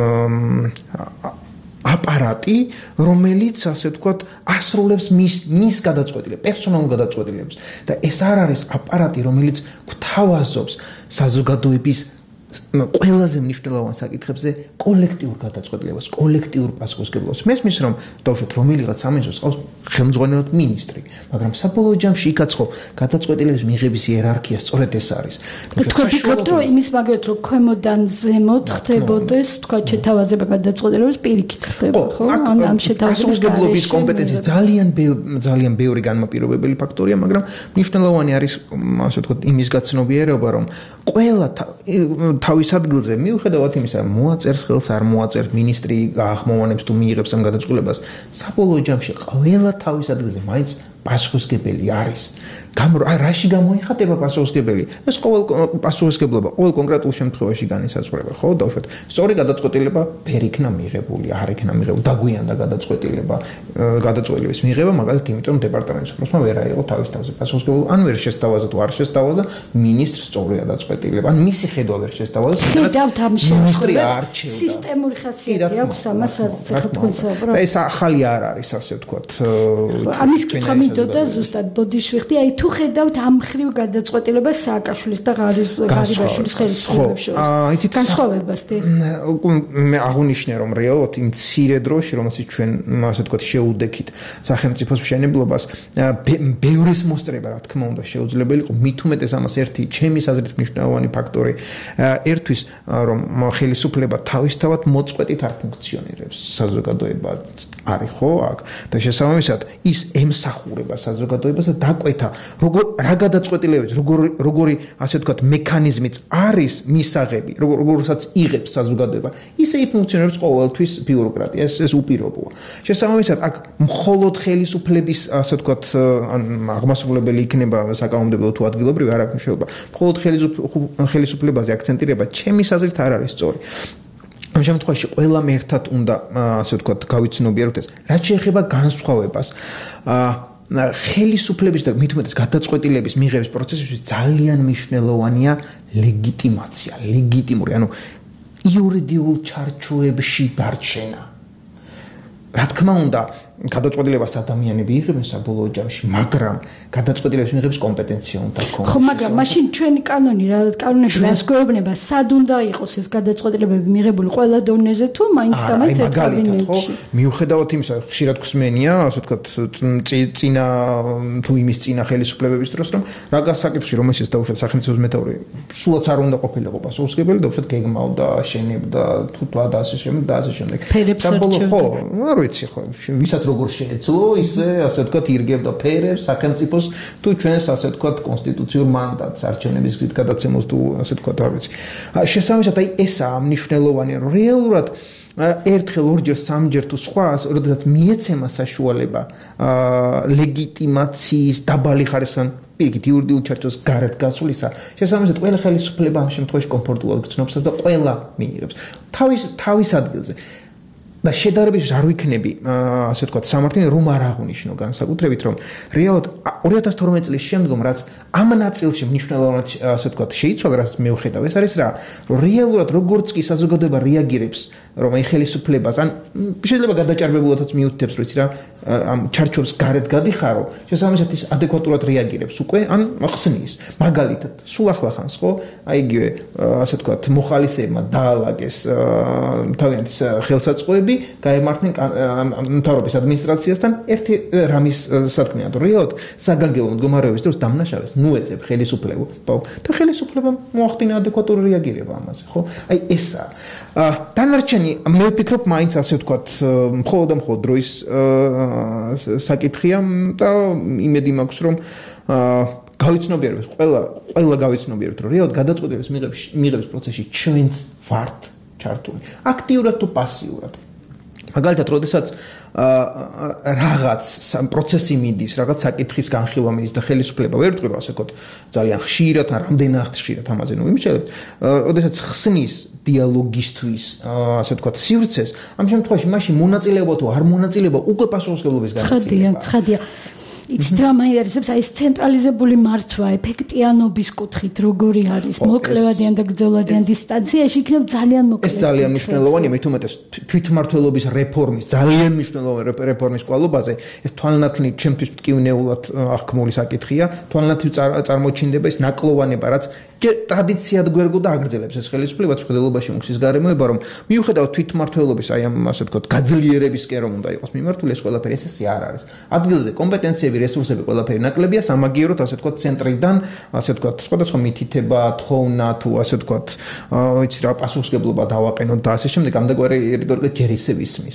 აპარატი, რომელიც, ასე ვთქვათ, ასრულებს მის მის გადაწყვეტილებას, პერსონალურ გადაწყვეტილებას. და ეს არ არის აპარატი, რომელიც გვთავაზობს საზოგადოების ყველაზე მნიშვნელოვან საკითხებზე კოლექტიურ გადაწყვეტილებას, კოლექტიურ პასუხისმგებლობას. მესმის რომ დავუშვათ რომელიღაც სამინისტროს ყავს ხელმძღვანელად მინისტრი, მაგრამ საბოლოო ჯამში იქაც ხო გადაწყვეტილების მიღების იერარქია სწორედ ეს არის. თქვენ ფიქრობთ რომ იმის მაგალითად რომ ქვემოდან ზემოთ ხდებოდეს, თქვა შეთავაზება გადაწყვეტილების პირიქით ხდება, ხო? ან ამ შეთავაზების კომპეტენციის ძალიან ძალიან ბევრი განმაპირობებელი ფაქტორია, მაგრამ მნიშვნელოვანი არის ასე ვთქვათ იმის გაცნობიერება, რომ ყველა თავის ადგილზე მიუხედავად იმისა, მოაწერს ხელს არ მოაწერს მინისტრი, გაახმოვანებს თუ მიიღებს ამ გადაწყვეტილებას, საბოლოო ჯამში ყველა თავის ადგილზე მაინც პასუხისმგებელი არის. გამ რაში გამოიხატება პასუხისმგებელი? ეს ყოველ პასუხისმგებლობა ყოველ კონკრეტულ შემთხვევაში განისაზღვრება, ხო? დავუშვათ, სწორი გადაწყვეტილება ვერ იქნა მიღებული, არ იქნა მიღებული, დაგვიანდა გადაწყვეტილება, გადაწყვეტილების მიღება, მაგალითად, იმიტომ დეპარტამენტის უფროსმა ვერ აიღო თავის თავზე პასუხისმგებლობა, ან ვერ შესთავაზა თუ არ შესთავაზა მინისტრს სწორი გადაწყვეტილება, ან მისი ხედვა ვერ შესთავაზა, სადაც მინისტრი არჩევდა. სისტემური ხასიათი აქვს ამას, რაც ახლა თქვენ საუბრობთ. და ეს ახალი არ არის, ასე ვთქვათ. ამის კითხვა მინდოდა ზუსტად ბოდიშვიხტი, აი თუ ხედავთ ამ ხრივ გადაწყვეტილებას სააკაშვილის და ღარიბაშვილის ხელისუფლების შორის. აა, იცით განსხვავებას დე. მე აღუნიშნე რომ რეალურად იმ მცირე დროში, რომელსაც ჩვენ ასე ვთქვათ შეუდექით სახელმწიფოს მშენებლობას, ბევრის მოსწრება, რა თქმა უნდა, შეუძლებელი იყო. მით უმეტეს ამას ერთი ჩემი აზრით მნიშვნელოვანი ფაქტორი ერთვის, რომ ხელისუფლება თავისთავად მოწყვეტით არ ფუნქციონირებს. საზოგადოება არის ხო აქ და შესაბამისად ის ემსახურება საზოგადოებას და დაკვეთა როგორ რა გადაწყვეტილებებს როგორი როგორი ასე ვთქვათ მექანიზმიც არის მისაღები როგორსაც იღებს საზოგადოება ისე ფუნქციონირებს ყოველთვის ბიუროკრატია ეს ეს უპირობოა შესაბამისად აქ მხოლოდ ხელისუფლების ასე ვთქვათ აღმასრულებელი იქნება საკანონმდებლო თუ ადგილობრივი არ აქვს მნიშვნელობა მხოლოდ ხელისუფლებაზე აქცენტირება ჩემი აზრით არ არის სწორი ამ შემთხვევაში ყველამ ერთად უნდა ასე ვთქვათ გავიცნობიეროთ ეს რაც შეეხება განსხვავებას ხელისუფლების და მით უმეტეს გადაწყვეტილების მიღების პროცესებში ძალიან მნიშვნელოვანია ლეგიტიმაცია, ლეგიტიმური, ანუ იურიდიულ ჩარჩოებში დარჩენა. რა თქმა უნდა, გადაწყვეტილებას ადამიანები იღებენ საბოლოო ჯამში, მაგრამ გადაწყვეტილების მიღების კომპეტენცია უნდა ქონდეს. ხო, მაგრამ მაშინ ჩვენი კანონი რა კანონები რას გვეუბნება, სად უნდა იყოს ეს გადაწყვეტილებები მიღებული ყველა დონეზე თუ მაინც და მაინც ერთ კაბინეტში. მიუხედავად იმისა, ხშირად ხსმენია, ასე ვთქვათ, წინა თუ იმის წინა ხელისუფლებების დროს, რომ რა გასაკითხში რომ ეს დაუშვათ სახელმწიფოს მეთაური, სულაც არ უნდა ყოფილიყო პასუხისმგებელი, დაუშვათ გეგმავდა, აშენებდა, თუ და ასე შემდეგ და ასე შემდეგ. საბოლოო ხო, არ ვიცი ხო, ვისაც როგორ შეეძლო, ისე ასე ვთქვათ, ირგებდა ფერებს სახელმწიფოს თუ ჩვენს ასე ვთქვათ კონსტიტუციურ მანდატს არჩევნების გზით გადაცემოს თუ ასე ვთქვათ, არ ვიცი. შესაბამისად, აი ესაა მნიშვნელოვანი, რომ რეალურად ერთხელ, ორჯერ, სამჯერ თუ სხვა, როდესაც მიეცემა საშუალება ლეგიტიმაციის დაბალი ხარისხთან პირიქით იურიდიულ ჩარჩოს გარეთ გასვლისა, შესაბამისად, ყველა ხელისუფლება ამ შემთხვევაში კომფორტულად გრძნობს და ყველა მიიღებს თავის თავის ადგილზე. და შედარების არ ვიქნები, ასე ვთქვათ, სამართლიანი რომ არ აღუნიშნო განსაკუთრებით, რომ რეალურად ორი ათას თორმეტი წლის შემდგომ, რაც ამ ნაწილში მნიშვნელოვნად, ასე ვთქვათ, შეიცვალა, რაც მე ვხედავ, ეს არის რა, რომ რეალურად როგორც კი საზოგადოება რეაგირებს, რომ აი ხელისუფლებას, ან შეიძლება გადაჭარბებულადაც მიუთითებს, რომ იცი რა, ამ ჩარჩოს გარეთ გადიხარო, შესაბამისად ის ადეკვატურად რეაგირებს უკვე, ან ხსნის. მაგალითად, სულ ახლა ხანს, ხო? აი იგივე, ასე ვთქვათ, მოხალისეებმა დაალაგეს თავიანთი ხელსაწყოები გაემართნენ მთავრობის ადმინისტრაციასთან ერთი რამის სათქმეა, რომ რეალურად საგანგებო მდგომარეობის დროს დამნაშავეს ნუ ეწებ ხელისუფლება და ხელისუფლებამ მოახდინა ადეკვატური რეაგირება ამაზე, ხო? აი ესა. დანარჩენი მე ვფიქრობ მაინც ასე ვთქვათ, მხოლოდ და მხოლოდ დროის საკითხია და იმედი მაქვს, რომ გავიცნობიერებს, ყველა ყველა გავიცნობიერებთ, რომ რეალურად გადაწყვეტილების მიღების მიღების პროცესში ჩვენც ვართ ჩართული. აქტიურად თუ პასიურად. მაგალითად, როდესაც რაღაც პროცესი მიდის, რაღაც საკითხის განხილვა მიდის და ხელისუფლება ვერ ვტყვი, ასე ვთქვათ, ძალიან ხშირად, რამდენად ხშირად ამაზე ნუ იმჩელებთ, როდესაც ხსნის დიალოგისთვის, ასე ვთქვათ, სივრცეს, ამ შემთხვევაში მაშინ მონაწილეობა თუ არ მონაწილეობა უკვე პასუხისმგებლობის განაწილებაა. ცხადია, ცხადია. იცით რა მაინტერესებს აი ეს ცენტრალიზებული მართვა ეფექტიანობის კუთხით როგორი არის მოკლევადიან და გრძელვადიან დისტანციაში იქნებ ძალიან მოკლე ეს ძალიან მნიშვნელოვანია მით უმეტეს თვითმმართველობის რეფორმის ძალიან მნიშვნელოვანი რეფორმის კვალობაზე ეს თვალნათლივ ჩემთვის მტკივნეულად აღქმული საკითხია თვალნათლივ წარმოჩინდება ეს ნაკლოვანება რაც ტრადიციად გვერგო და აგრძელებს ეს ხელისუფლება მხედველობაში მოხსის გარემოება რომ მიუხედავად თვითმმართველობის აი ამ ასე ვთქვათ გაძლიერებისკენ რომ უნდა იყოს მიმართული ეს ყველაფერი ესე არ არის ადგილზე კომპეტენციები რესურსები ყველაფერი ნაკლებია სამაგიეროდ ასე ვთქვათ ცენტრიდან ასე ვთქვათ სხვადასხვა მითითება თხოვნა თუ ასე ვთქვათ ვიცი რა პასუხისმგებლობა დავაყენოთ და ასე შემდეგ ამდაგვარი ერიდორგე ჯერ ისევ ისმის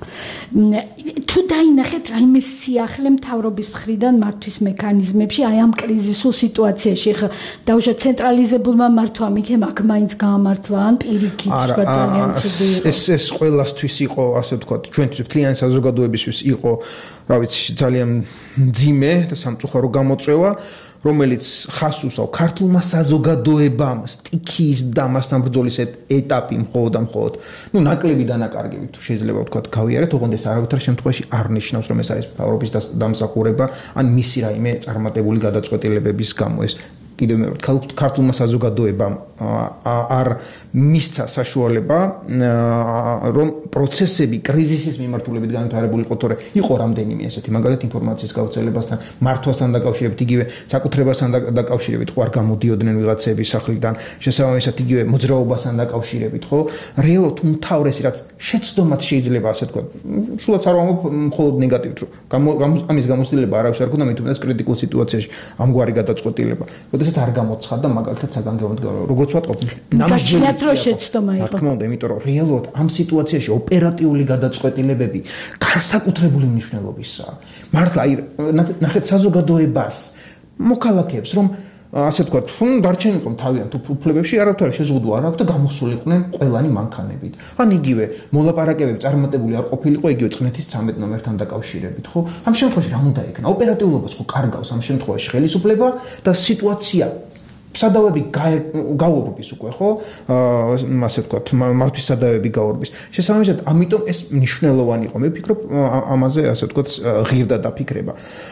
თუ დაინახეთ რაიმე სიახლე მთავრობის მხრიდან მართვის მექანიზმებში აი ამ კრიზისულ სიტუაციაში ხა დაუშვათ ცენტრალიზებულმა მართვამ იქ მაგ მაინც გაამართლა ან პირიქით ძალიან ცუდი ეს ეს ყველასთვის იყო ასე ვთქვათ ჩვენთვის კლიანტ საზოგადოებისთვის იყო რა ვიცი ძალიან მძიმე და სამწუხარო გამოწვევა რომელიც ხას უსაო ქართულმა საზოგადოებამ სტიქიის და მასთან ბრძოლის ეტაპი მხოლოდ და მხოლოდ ნუ ნაკლები დანაკარგებით თუ შეიძლება ვთქვათ გავიარეთ ოღონდ ეს არავითარ შემთხვევაში არ ნიშნავს რომ ეს არის მთავრობის დამსახურება ან მისი რაიმე წარმატებული გადაწყვეტილებების გამო ეს კიდევ მე ქართულმა საზოგადოებამ არ მისცა საშუალება რომ პროცესები კრიზისის მიმართულებით განვითარებული იყო თორე იყო რამდენიმე ესეთი მაგალითად ინფორმაციის გავრცელებასთან მართვასთან დაკავშირებით იგივე საკუთრებასთან დაკავშირებით ხო არ გამოდიოდნენ ვიღაცების სახლიდან შესაბამისად იგივე მოძრაობასთან დაკავშირებით ხო რეალურად უმთავრესი რაც შეცდომად შეიძლება ასე თქვა სულაც არ ვამბობ მხოლოდ ნეგატივით რომ ამის გამოცდილება არავის არ ქონდა მით უმეტეს კრიტიკულ სიტუაციაში ამგვარი გადაწყვეტილება როდესაც არ გამოცხადდა მაგალითად საგანგებო როგორც ვატყობ ნამსჯელიც რო შეცდომა იყო. რა თქმა უნდა, იმიტომ რომ რეალურად ამ სიტუაციაში ოპერატიული გადაწყვეტილებები განსაკუთრებული მნიშვნელობისაა. მართლა აი ნახეთ საზოგადოებას მოქალაქეებს რომ ასე ვთქვათ, თუ დარჩენილიყო თავიანთ უფლებებში არავითარი შეზღუდვა არ აქვს და გამოსულიყვნენ ყველანი მანქანებით. ან იგივე მოლაპარაკებები წარმატებული არ ყოფილიყო იგივე წნეთის ცამეტ ნომერთან დაკავშირებით, ხო? ამ შემთხვევაში რა უნდა იქნა? ოპერატიულობას ხო კარგავს ამ შემთხვევაში ხელისუფლება და სიტუაცია სადავები გაურბის უკვე ხო? ასე ვთქვათ, მართვის სადავები გაურბის. შესაბამისად, ამიტომ ეს მნიშვნელოვანი იყო. მე ვფიქრობ ამაზე ასე ვთქვათ ღირდა დაფიქრება.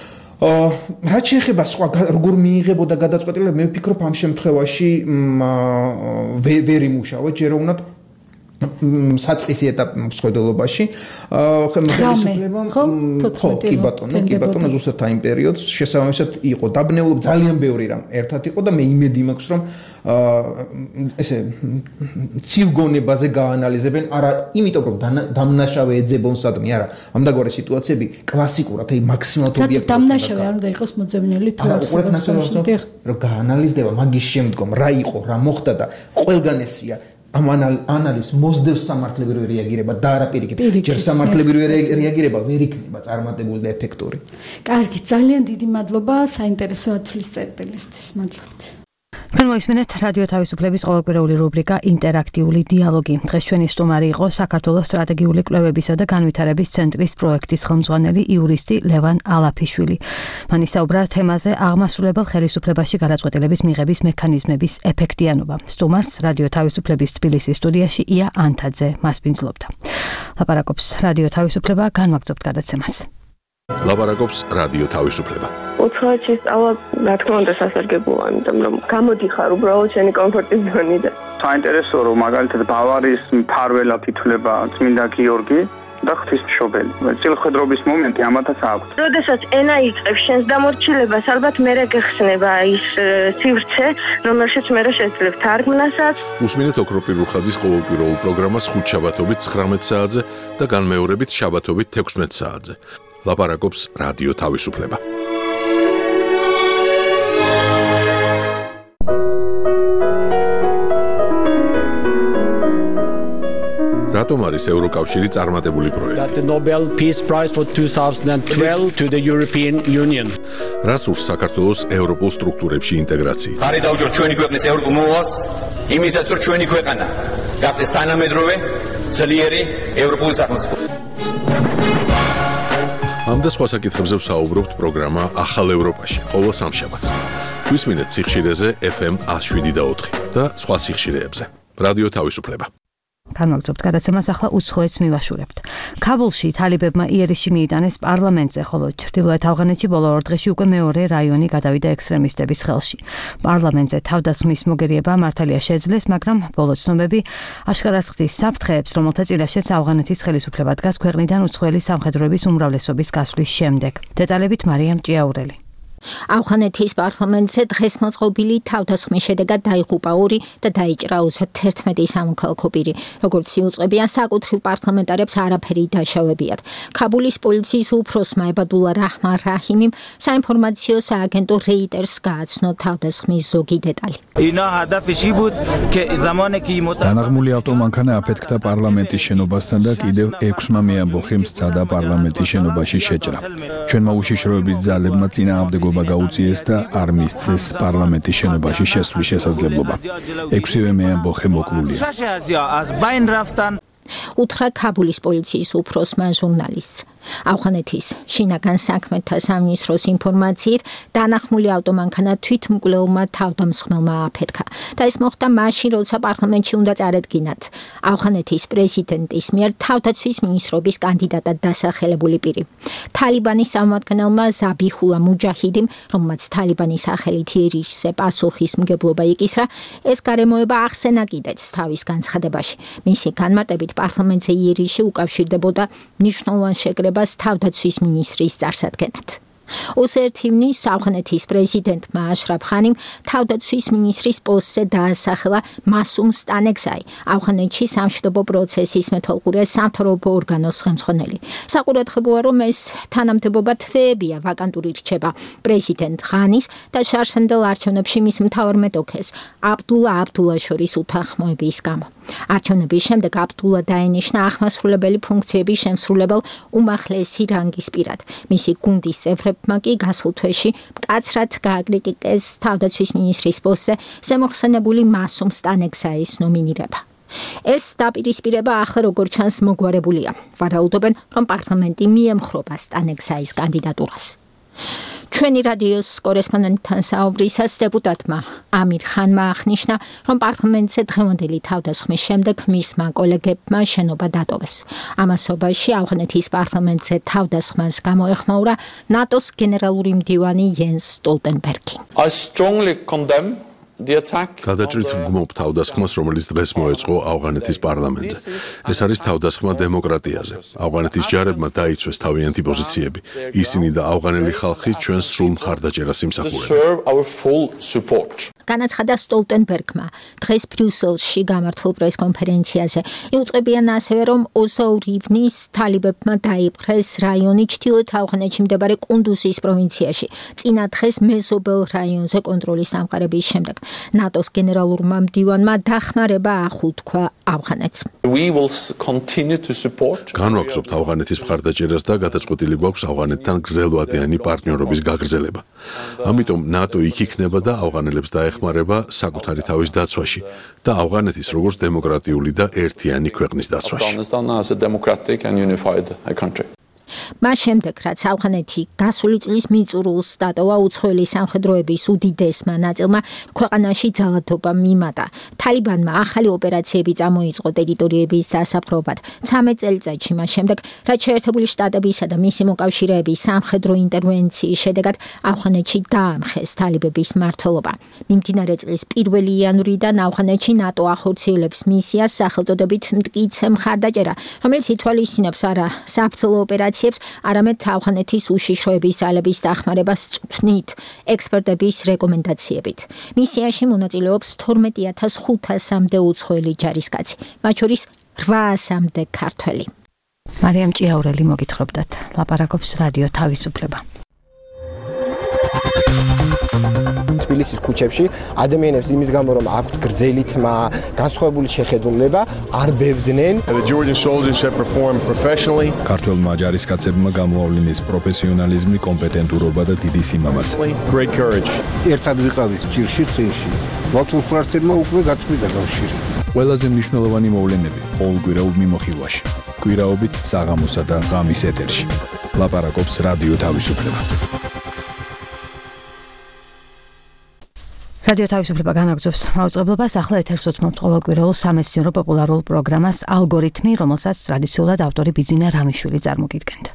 რაც შეეხება სხვა როგორ მიიღებოდა გადაწყვეტილება, მე ვფიქრობ ამ შემთხვევაში ვერ იმუშავეთ ჯეროვნად საწყისი ეტაპი მსხვერპლობაში ხელისუფლებამ ხო კი ბატონო კი ბატონო ზუსტად აი იმ პერიოდს შესაბამისად იყო დაბნეულობა ძალიან ბევრი რამ ერთად იყო და მე იმედი მაქვს რომ ესე ცივგონებაზე გაანალიზებენ არა იმიტომ რომ დამნაშავე ეძებონ სადმე არა ამდაგარი სიტუაციები კლასიკურად აი მაქსიმალურად ობიექტურად დამნაშავე არ უნდა იყოს მოძებნილი თუ არა რომ გაანალიზდება მაგის შემდგომ რა იყო რა მოხდა და ყველგან ესია ამ ანალიზს მოსდევს სამართლებრივი რეაგირება და არა პირიქით. ჯერ სამართლებრივი რეაგირება ვერ იქნება წარმატებული და ეფექტური. კარგი, ძალიან დიდი მადლობა საინტერესო ათვლის წერტილისთვის. მადლობთ. თქვენ მოისმენთ რადიო თავისუფლების ყოველკვირეული რუბრიკა ინტერაქტიული დიალოგი. დღეს ჩვენი სტუმარი იყო საქართველოს სტრატეგიული კვლევებისა და განვითარების ცენტრის პროექტის ხელმძღვანელი იურისტი ლევან ალაფიშვილი. მან ისაუბრა თემაზე აღმასრულებელ ხელისუფლებაში გადაწყვეტილების მიღების მექანიზმების ეფექტიანობა. სტუმარს რადიო თავისუფლების თბილისის სტუდიაში ია ანთაძე მასპინძლობდა. ლაპარაკობს რადიო თავისუფლება, განვაგრძობთ გადაცემას. ლაპარაკობს რადიო თავისუფლება. უცხოეთში სწავლა რა თქმა უნდა სასარგებლოა, იმიტომ რომ გამოდიხარ უბრალოდ შენი კომფორტის ზონიდან. საინტერესო რომ მაგალითად ბავარიის მფარველად ითვლება წმინდა გიორგი და ღვთისმშობელი. წილხედრობის მომენტი ამათაც აქვს. როდესაც ენა იწყებს შენს დამორჩილებას, ალბათ მერე გეხსნება ის სივრცე, რომელშიც მერე შეძლებ თარგმნასაც. უსმინეთ ოქროპირ რუხაძის ყოველკვირეულ პროგრამას ხუთშაბათობით ცხრამეტ საათზე და განმეორებით შაბათობით თექვსმეტ საათზე. ლაპარაკობს რადიო თავისუფლება. რატომ არის ევროკავშირი წარმატებული პროექტი? The Nobel Peace Prize for twenty twelve to the European Union. რას ურს საქართველოს ევროპულ სტრუქტურებში ინტეგრაცია? ხარი დავჯერ ჩვენი ქვეყნის ევროპულ მოვალს, იმისაც რომ ჩვენი ქვეყანა გახდეს თანამედროვე, ძლიერი ევროპული სახელმწიფო. ამ და სხვა საკითხებზე ვსაუბრობთ პროგრამა ახალ ევროპაში, ყოველ სამშაბათს. გვისმინეთ სიხშირეზე ეფ ემ one oh seven და ოთხი და სხვა სიხშირეებზე. რადიო თავისუფლება. განვაგრძობთ გადაცემას, ახლა უცხოეთს მივაშურებთ. ქაბულში თალიბებმა იერიში მიიტანეს პარლამენტზე, ხოლო ჩრდილოეთ ავღანეთში ბოლო ორ დღეში უკვე მეორე რაიონი გადავიდა ექსტრემისტების ხელში. პარლამენტზე თავდასხმის მოგერიება მართალია შეძლეს, მაგრამ ბოლო ცნობები აშკარად ხდის საფრთხეებს, რომელთა წინაშეც ავღანეთის ხელისუფლება დგას ქვეყნიდან უცხოელი სამხედროების უმრავლესობის გასვლის შემდეგ. დეტალებით მარიამ ჭიაურელი. ავღანეთის პარლამენტზე დღეს მოწყობილი თავდასხმის შედეგად დაიღუპა ორი და დაიჭრა ოცდაერთმეტი სამოქალაქო პირი. როგორც იუწყებიან, საკუთრივ პარლამენტარებს არაფერი დაშავებიათ. ქაბულის პოლიციის უფროსმა ებადულა რაჰმან რაჰიმიმ საინფორმაციო სააგენტო რეიტერს გააცნო თავდასხმის ზოგი დეტალი. განაღმული ავტომანქანა აფეთქდა პარლამენტის შენობასთან და კიდევ ექვსმა მეამბოხემ სცადა პარლამენტის შენობაში შეჭრა. ჩვენმა უშიშროების ძალებმა წინააღმდეგობა გაუწიეს და არ მისცეს პარლამენტის შენობაში შესვლის შესაძლებლობა. ექვსივე მეამბოხე მოკლულია. უთხრა ქაბულის პოლიციის უფროსმა ჟურნალისტს. ავღანეთის შინაგან საქმეთა სამინისტროს ინფორმაციით დანახმული ავტომანქანა თვითმკვლელმა თავდამსხმელმა აფეთქა და ეს მოხდა მაშინ, როცა პარლამენტში უნდა წარადგინათ ავღანეთის პრეზიდენტის მიერ თავდაცვის მინისტრობის კანდიდატად დასახელებული პირი. თალიბანის წარმომადგენელმა ზაბიჰულა მუჯაჰიდიმ, რომელმაც თალიბანის სახელით იერიშზე პასუხისმგებლობა იკისრა, ეს გარემოება ახსენა კიდეც თავის განცხადებაში. მისი განმარტებით პარლამენტზე იერიში უკავშირდებოდა მნიშვნელოვან შეკრებას თავდაცვის მინისტრის წარსადგენად. ოსერთივნის ავღანეთის პრეზიდენტმა აშრაფ ხანიმ თავდაცვის მინისტრის პოსტზე დაასახელა მასუმ სტანეგზაი, ავღანეთში სამშვიდობო პროცესის მეთვალყურე სამთავრობო ორგანოს ხელმძღვანელი. საყურადღებოა, რომ ეს თანამდებობა თვეებია ვაკანტური რჩება პრეზიდენტ ხანის და შარშანდელ არჩევნებში მის მთავარ მეტოქეს აბდულა აბდულაშორის უთანხმოების გამო. არჩევნების შემდეგ აბდულა დაენიშნა ახმასრულებელი ფუნქციების შემსრულებელ უმაღლესი რანგის პირად. მისი გუნდის წევრებმა კი გასულ თვეში მკაცრად გააკრიტიკეს თავდაცვის მინისტრის პოსტზე ზემოხსენებული მასუმ სტანეგზაის ნომინირება. ეს დაპირისპირება ახლა როგორც ჩანს მოგვარებულია. ვარაუდობენ, რომ პარლამენტი მიემხრობა სტანეგზაის კანდიდატურას. ჩვენი რადიოს კორესპონდენტთან საუბრისას დეპუტატმა ამირ ხანმა აღნიშნა, რომ პარლამენტზე დღევანდელი თავდასხმის შემდეგ მისმა კოლეგებმა შენობა დატოვეს. ამასობაში ავღანეთის პარლამენტზე თავდასხმას გამოეხმაურა ნატოს გენერალური მდივანი იენს სტოლტენბერგი. I strongly condemn გადაჭრით ვგმობ თავდასხმას, რომელიც დღეს მოეწყო ავღანეთის პარლამენტზე. ეს არის თავდასხმა დემოკრატიაზე. ავღანეთის ჯარებმა დაიცვეს თავიანთი პოზიციები. ისინი და ავღანელი ხალხი ჩვენს სრულ მხარდაჭერას იმსახურებენ. განაცხადა სტოლტენბერგმა დღეს ბრიუსელში გამართულ პრესკონფერენციაზე. იუწყებიან ასევე, რომ ოცდაორი ივნის თალიბებმა დაიპყრეს რაიონი ჩრდილოეთ ავღანეთში მდებარე კუნდუსის პროვინციაში. წინა დღეს მეზობელ რაიონზე კონტროლის დამყარების შემდეგ. ნატოს გენერალურმა მდივანმა დახმარება ახუთქვა ავღანეთს. განვაგრძობთ ავღანეთის მხარდაჭერას და გადაწყვეტილი გვაქვს ავღანეთთან გრძელვადიანი პარტნიორობის გაგრძელება. ამიტომ ნატო იქ იქნება და ავღანელებს დაეხმარება საკუთარი თავის დაცვაში და ავღანეთის როგორც დემოკრატიული და ერთიანი ქვეყნის დაცვაში. მას შემდეგ, რაც ავღანეთი გასული წლის მიწურულს დატოვა უცხოელი სამხედროების უდიდესმა ნაწილმა ქვეყანაში ძალადობა მიმატა. თალიბანმა ახალი ოპერაციები წამოიწყო ტერიტორიების დასაფრობად. ცამეტ წელიწადში მას შემდეგ, რაც შეერთებული შტატებისა და მისი მოკავშირეების სამხედრო ინტერვენციის შედეგად ავღანეთში დაამხეს თალიბების მმართველობა. მიმდინარე წლის პირველი იანვრიდან ავღანეთში ნატო ახორციელებს მისიას სახელწოდებით მტკიცე მხარდაჭერა, რომელიც ითვალისწინებს არა საბრძოლო ოპერაციებს, არამედ ავღანეთის უშიშროების ძალების დახმარებას წვნით ექსპერტების რეკომენდაციებით. მისიაში მონაწილეობს თორმეტი ათას ხუთასამდე უცხოელი ჯარისკაცი, მათ შორის რვაასამდე ქართველი. მარიამ ჭიაურელი მოგითხრობდათ. ლაპარაკობს რადიო თავისუფლება. თბილისის ქუჩებში ადამიანებს იმის გამო რომ აქვთ გრძელი თმა, განსხვავებული შეხედულება, არ ბევდნენ. ქართველმა ჯარისკაცებმა გამოავლინეს პროფესიონალიზმი, კომპეტენტურობა და დიდი სიმამაცე. ერთად ვიყავით ჭირში წინში. ვაკულფრასებმა უკვე გაწყვიტა კავშირი. ყველაზე მნიშვნელოვანი მოვლენები ყოველკვირეულ მიმოხილვაში. კვირაობით საღამოსა და ღამის ეთერში. ლაპარაკობს რადიო თავისუფლება. რადიო თავისუფლება განაგრძობს მაუწყებლობას. ახლა ეთერს უთმობთ ყოველკვირეულ სამეცნიერო პოპულარულ პროგრამას ალგორითმი, რომელსაც ტრადიციულად ავტორი ბიძინა რამიშვილი წარმოგიდგენთ.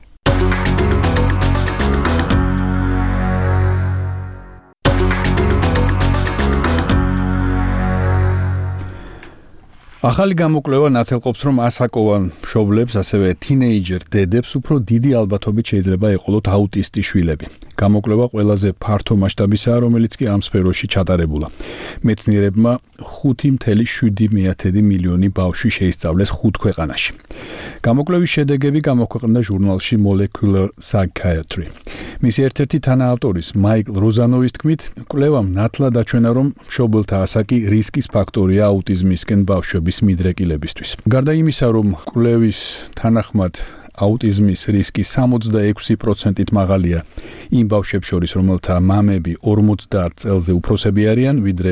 ახალი გამოკვლევა ნათელყოფს, რომ ასაკოვან მშობლებს, ასევე თინეიჯერ დედებს უფრო დიდი ალბათობით შეიძლება ეყოლოთ აუტისტი შვილები. გამოკვლევა ყველაზე ფართო მასშტაბისაა, რომელიც კი ამ სფეროში ჩატარებულა. მეცნიერებმა ხუთი წუთი შვიდი მილიონი ბავშვი შეისწავლეს ხუთ ქვეყანაში. გამოკვლევის შედეგები გამოქვეყნდა ჟურნალში Molecular Psychiatry. მისი ერთ-ერთი თანაავტორის მაიკლ როზანოვის თქმით, კვლევამ ნათლად აჩვენა, რომ მშობელთა ასაკი რისკის ფაქტორია აუტიზმისკენ ბავშვების მიდრეკილებისთვის. გარდა იმისა, რომ კვლევის თანახმად აუტიზმის რისკი სამოცდაექვსი პროცენტით მაღალია იმ ბავშვებს შორის, რომელთა მამები ორმოცდაათ წელზე უფროსები არიან, ვიდრე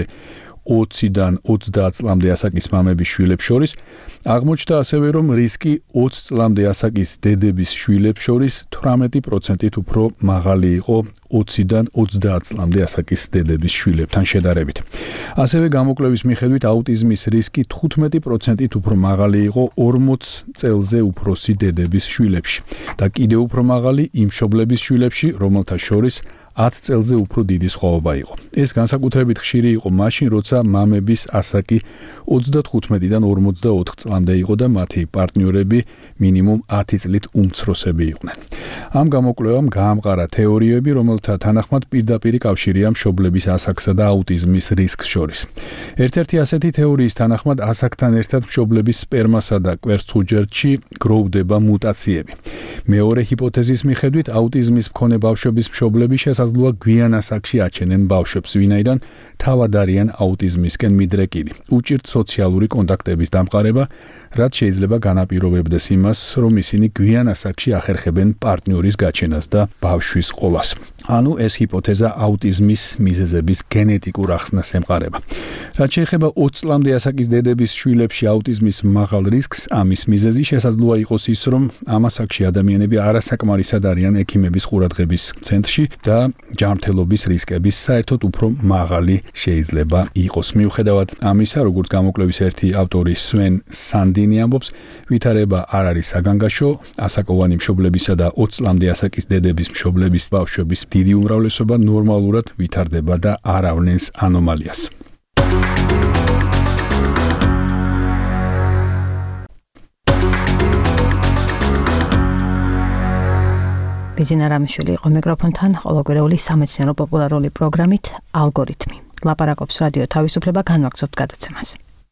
ოციდან ოცდაათ წლამდე ასაკის მამების შვილებს შორის, აღმოჩნდა ასევე, რომ რისკი ოცი წლამდე ასაკის დედების შვილებს შორის თვრამეტი პროცენტით უფრო მაღალი იყო ოციდან ოცდაათ წლამდე ასაკის დედების შვილებთან შედარებით. ასევე გამოკვლევის მიხედვით აუტიზმის რისკი თხუთმეტი პროცენტით უფრო მაღალი იყო ორმოც წელზე უფროსი დედების შვილებში და კიდევ უფრო მაღალი იმ მშობლების შვილებში, რომელთა შორის ათი წელზე უფრო დიდი სხვაობა იყო. ეს განსაკუთრებით ხშირი იყო მაშინ, როცა მამების ასაკი ოცდათხუთმეტიდან ორმოცდაოთხ წლამდე იყო და მათი პარტნიორები მინიმუმ ათი წლით უმცროსები იყვნენ. ამ გამოკვლევამ გაამყარა თეორიები, რომელთა თანახმად პირდაპირი კავშირია მშობლების ასაკსა და აუტიზმის რისკს შორის. ერთ-ერთი ასეთი თეორიის თანახმად ასაკთან ერთად მშობლების სპერმასა და კვერცხუჯერდში გროვდება მუტაციები. მეორე ჰიპოთეზის მიხედვით აუტიზმის მქონე ბავშვების მშობლები შესაძლოა გვიან ასაკში აჩენენ ბავშვებს, ვინაიდან თავად არიან აუტიზმისკენ მიდრეკილი. უჭირთ სოციალური კონტაქტების დამყარება, რაც შეიძლება განაპირობებდეს იმას, რომ ისინი გვიან ასაკში ახერხებენ პარტნიორის გაჩენას და ბავშვის ყოლას. ანუ ეს ჰიპოთეზა აუტიზმის მიზეზების გენეტიკურ ახსნას ემყარება. რაც შეეხება ოცი წლამდე ასაკის დედების შვილებში აუტიზმის მაღალ რისკს, ამის მიზეზი შესაძლოა იყოს ის, რომ ამ ასაკში ადამიანები არასაკმარისად არიან ექიმების ყურადღების ცენტრში და ჯანმრთელობის რისკების საერთოდ უფრო მაღალი შეიძლება იყოს. მიუხედავად ამისა, როგორც გამოკვლევის ერთი ავტორი სვენ სანდინი ამბობს, ვითარება არ არის საგანგაშო, ასაკოვანი მშობლებისა და ოცი წლამდე ასაკის დედების მშობლების ბავშვების დიდი უმრავლესობა ნორმალურად ვითარდება და არ ავნენს ანომალიას. ბიძინა რამიშვილი იყო მიკროფონთან, ყოველკვირეული სამეცნიერო პოპულარული პროგრამით ალგორითმი. ლაპარაკობს რადიო თავისუფლება, განვაგრძობთ გადაცემას.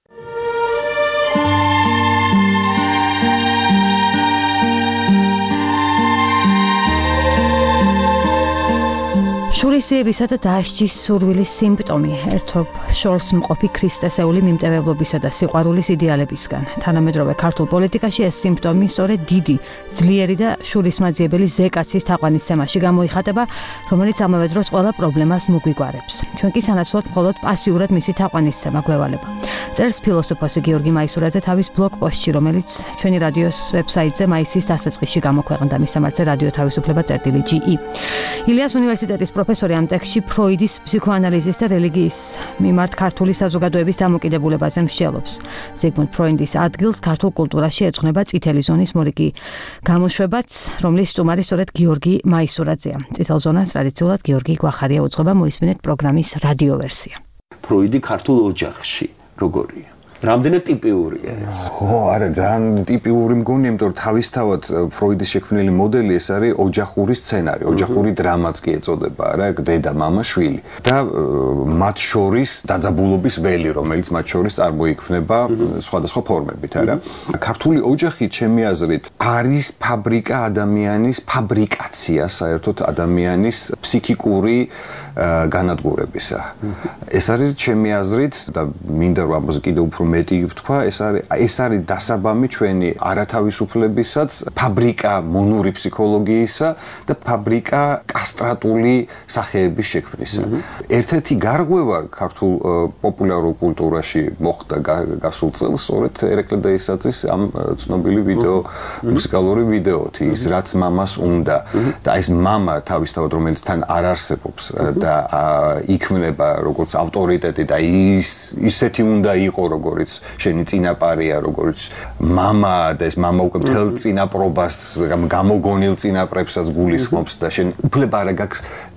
შურისიებისა და დასჯის სურვილის სიმპტომი ერთობ შორს მყოფი ქრისტესეული მიმტევებლობისა და სიყვარულის იდეალებისგან. თანამედროვე ქართულ პოლიტიკაში ეს სიმპტომი სწორედ დიდი, ძლიერი და შურისმაძიებელი ზეკაცის თაყვანისცემაში გამოიხატება, რომელიც ამავე დროს ყველა პრობლემას მოგვიგვარებს. ჩვენ კი სანაცვლოდ მხოლოდ პასიურად მისი თაყვანისცემა გვევალება. წერს ფილოსოფოსი გიორგი მაისურაძე თავის ბლოგ პოსტში, რომელიც ჩვენი რადიოს ვებსაიტზე მაისის დასაწყისში გამოქვეყნდა, მისამართზე რადიო თავისუფლება წერტილი ჯი ი. ილიას უნივერსიტეტის პროფესორი ამ ტექსტში ფროიდის ფსიქოანალიზის და რელიგიის მიმართ ქართული საზოგადოების დამოკიდებულებაზე მსჯელობს. ზიგმუნდ ფროიდის ადგილს ქართულ კულტურაში ეძღვნება წითელი ზონის მორიგი გამოშვებაც, რომლის სტუმარი სწორედ გიორგი მაისურაძეა. წითელ ზონას ტრადიციულად გიორგი გვახარია უძღვება, მოისმინეთ პროგრამის რადიო ვერსია. ფროიდი ქართულ ოჯახში როგორია? რამდენად ტიპიურია? ხო, არა, ძალიან ტიპიური მგონია, იმიტომ რომ თავისთავად ფროიდის შექმნილი მოდელი ეს არის ოჯახური სცენარი, ოჯახური დრამაც კი ეწოდება, რა, დედა, მამა, შვილი. და მათ შორის დაძაბულობის ველი, რომელიც მათ შორის წარმოიქმნება სხვადასხვა ფორმებით, არა? ქართული ოჯახი, ჩემი აზრით, არის ფაბრიკა ადამიანის, ფაბრიკაცია საერთოდ ადამიანის ფსიქიკური განადგურებისა. ეს არის ჩემი აზრით და მინდა რომ ამაზე კიდევ უფრო მეტი ვთქვა, ეს არის ეს არის დასაბამი ჩვენი არათავისუფლებისაც, ფაბრიკა მონური ფსიქოლოგიისა და ფაბრიკა კასტრატული სახეების შექმნისა. ერთ-ერთი გარღვევა ქართულ პოპულარულ კულტურაში მოხდა გასულ წელს, სწორედ ერეკლე დაისაძის ამ ცნობილი ვიდეო, მუსიკალური ვიდეოთი, ის რაც მამას უნდა და ეს მამა თავისთავად რომელიც თან არ არსებობს და იქმნება როგორც ავტორიტეტი და ის ისეთი უნდა იყო როგორც შენი წინაპარია, როგორც მამა და ეს მამა უკვე მთელ წინაპრობას გამოგონილ წინაპრებსაც გულისხმობს და შენ უფლება არ გაქვს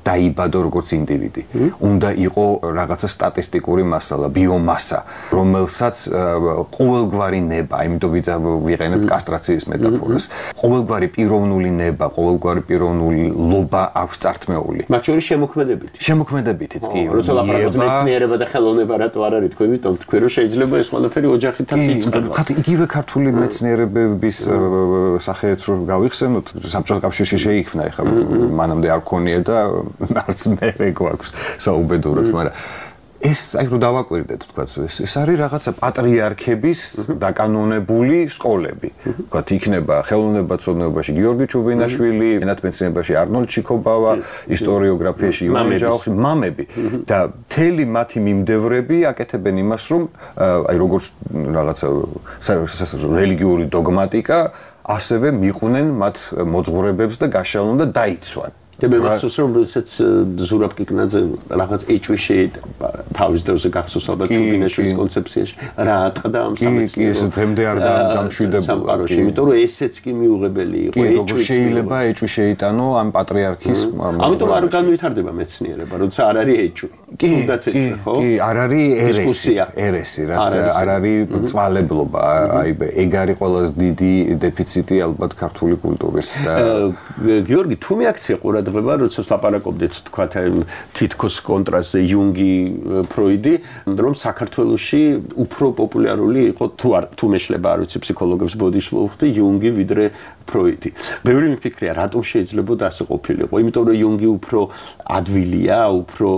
დაიბადო როგორც ინდივიდი. უნდა იყო რაღაცა სტატისტიკური მასალა, ბიომასა, რომელსაც ყოველგვარი ნება, იმიტომ ვიყენებ კასტრაციის მეტაფორას. ყოველგვარი პიროვნული ნება, ყოველგვარი პიროვნული ლობა აქვს წართმეული. მათ შორის შემოქმედებითი. შემოქმედებითიც კი. როცა ლაპარაკობთ მეცნიერება და ხელოვნება რატო არ არის თქვენ ვიტყვით თქვენ რომ შეიძლება ეს ყველაფერი ოჯახითაც იწყება. იგივე ქართული მეცნიერებების სახეც რო გავიხსენოთ, საბჭოთა კავშირში შეიქმნა, ეხლა მანამდე არ ქონია და არც მე გვაქვს საუბედუროდ, მაგრამ ეს აი რომ დავაკვირდეთ თქვათ ეს ეს არის რაღაცა პატრიარქების დაკანონებული სკოლები. თქვათ იქნება ხელოვნებაცოდნეობაში გიორგი ჩუბინაშვილი, ენათმეცნიერებაში არნოლდ ჩიქობავა, ისტორიოგრაფიაში ივანე ჯავახი, მამები და მთელი მათი მიმდევრები აკეთებენ იმას, რომ აი როგორც რაღაცა რელიგიური დოგმატიკა ასევე მიყვნენ მათ მოძღვრებებს და გაშალონ და დაიცვან. და მე მახსოვს რომ როდესაც ზურაბ კიკნაძე რაღაც ეჭვში თავის დროზე გახსოვს ალბათ ჩუბინაშვილის კონცეფციაში რა ატყდა ამ სამეცნიერო კი ეს დღემდე არ დამშვიდებულა იმიტომ რომ ესეც კი მიუღებელი იყო ეჭვი შეიძლება ეჭვი შეიტანო ამ პატრიარქის ამიტომ არ განვითარდება მეცნიერება როცა არ არის ეჭვი კი კი კი არ არის ერესი ერესი რაც არ არის წვალებლობა აი ეგ არის ყველაზე დიდი დეფიციტი ალბათ ქართული კულტურის და გიორგი თუ მეაქცია ყურადღება როცა ლაპარაკობდით თქვათ თითქოს კონტრასტზე იუნგი ფროიდი რომ საქართველოში უფრო პოპულარული იყო თუ არ თუ მეშლება არ ვიცი ფსიქოლოგებს ბოდიშლოვხდი იუნგი ვიდრე ფროიდი. ბევრი მიფიქრია რატომ შეიძლება ასე ყოფილიყო? იმიტომ რომ იუნგი უფრო ადვილია, უფრო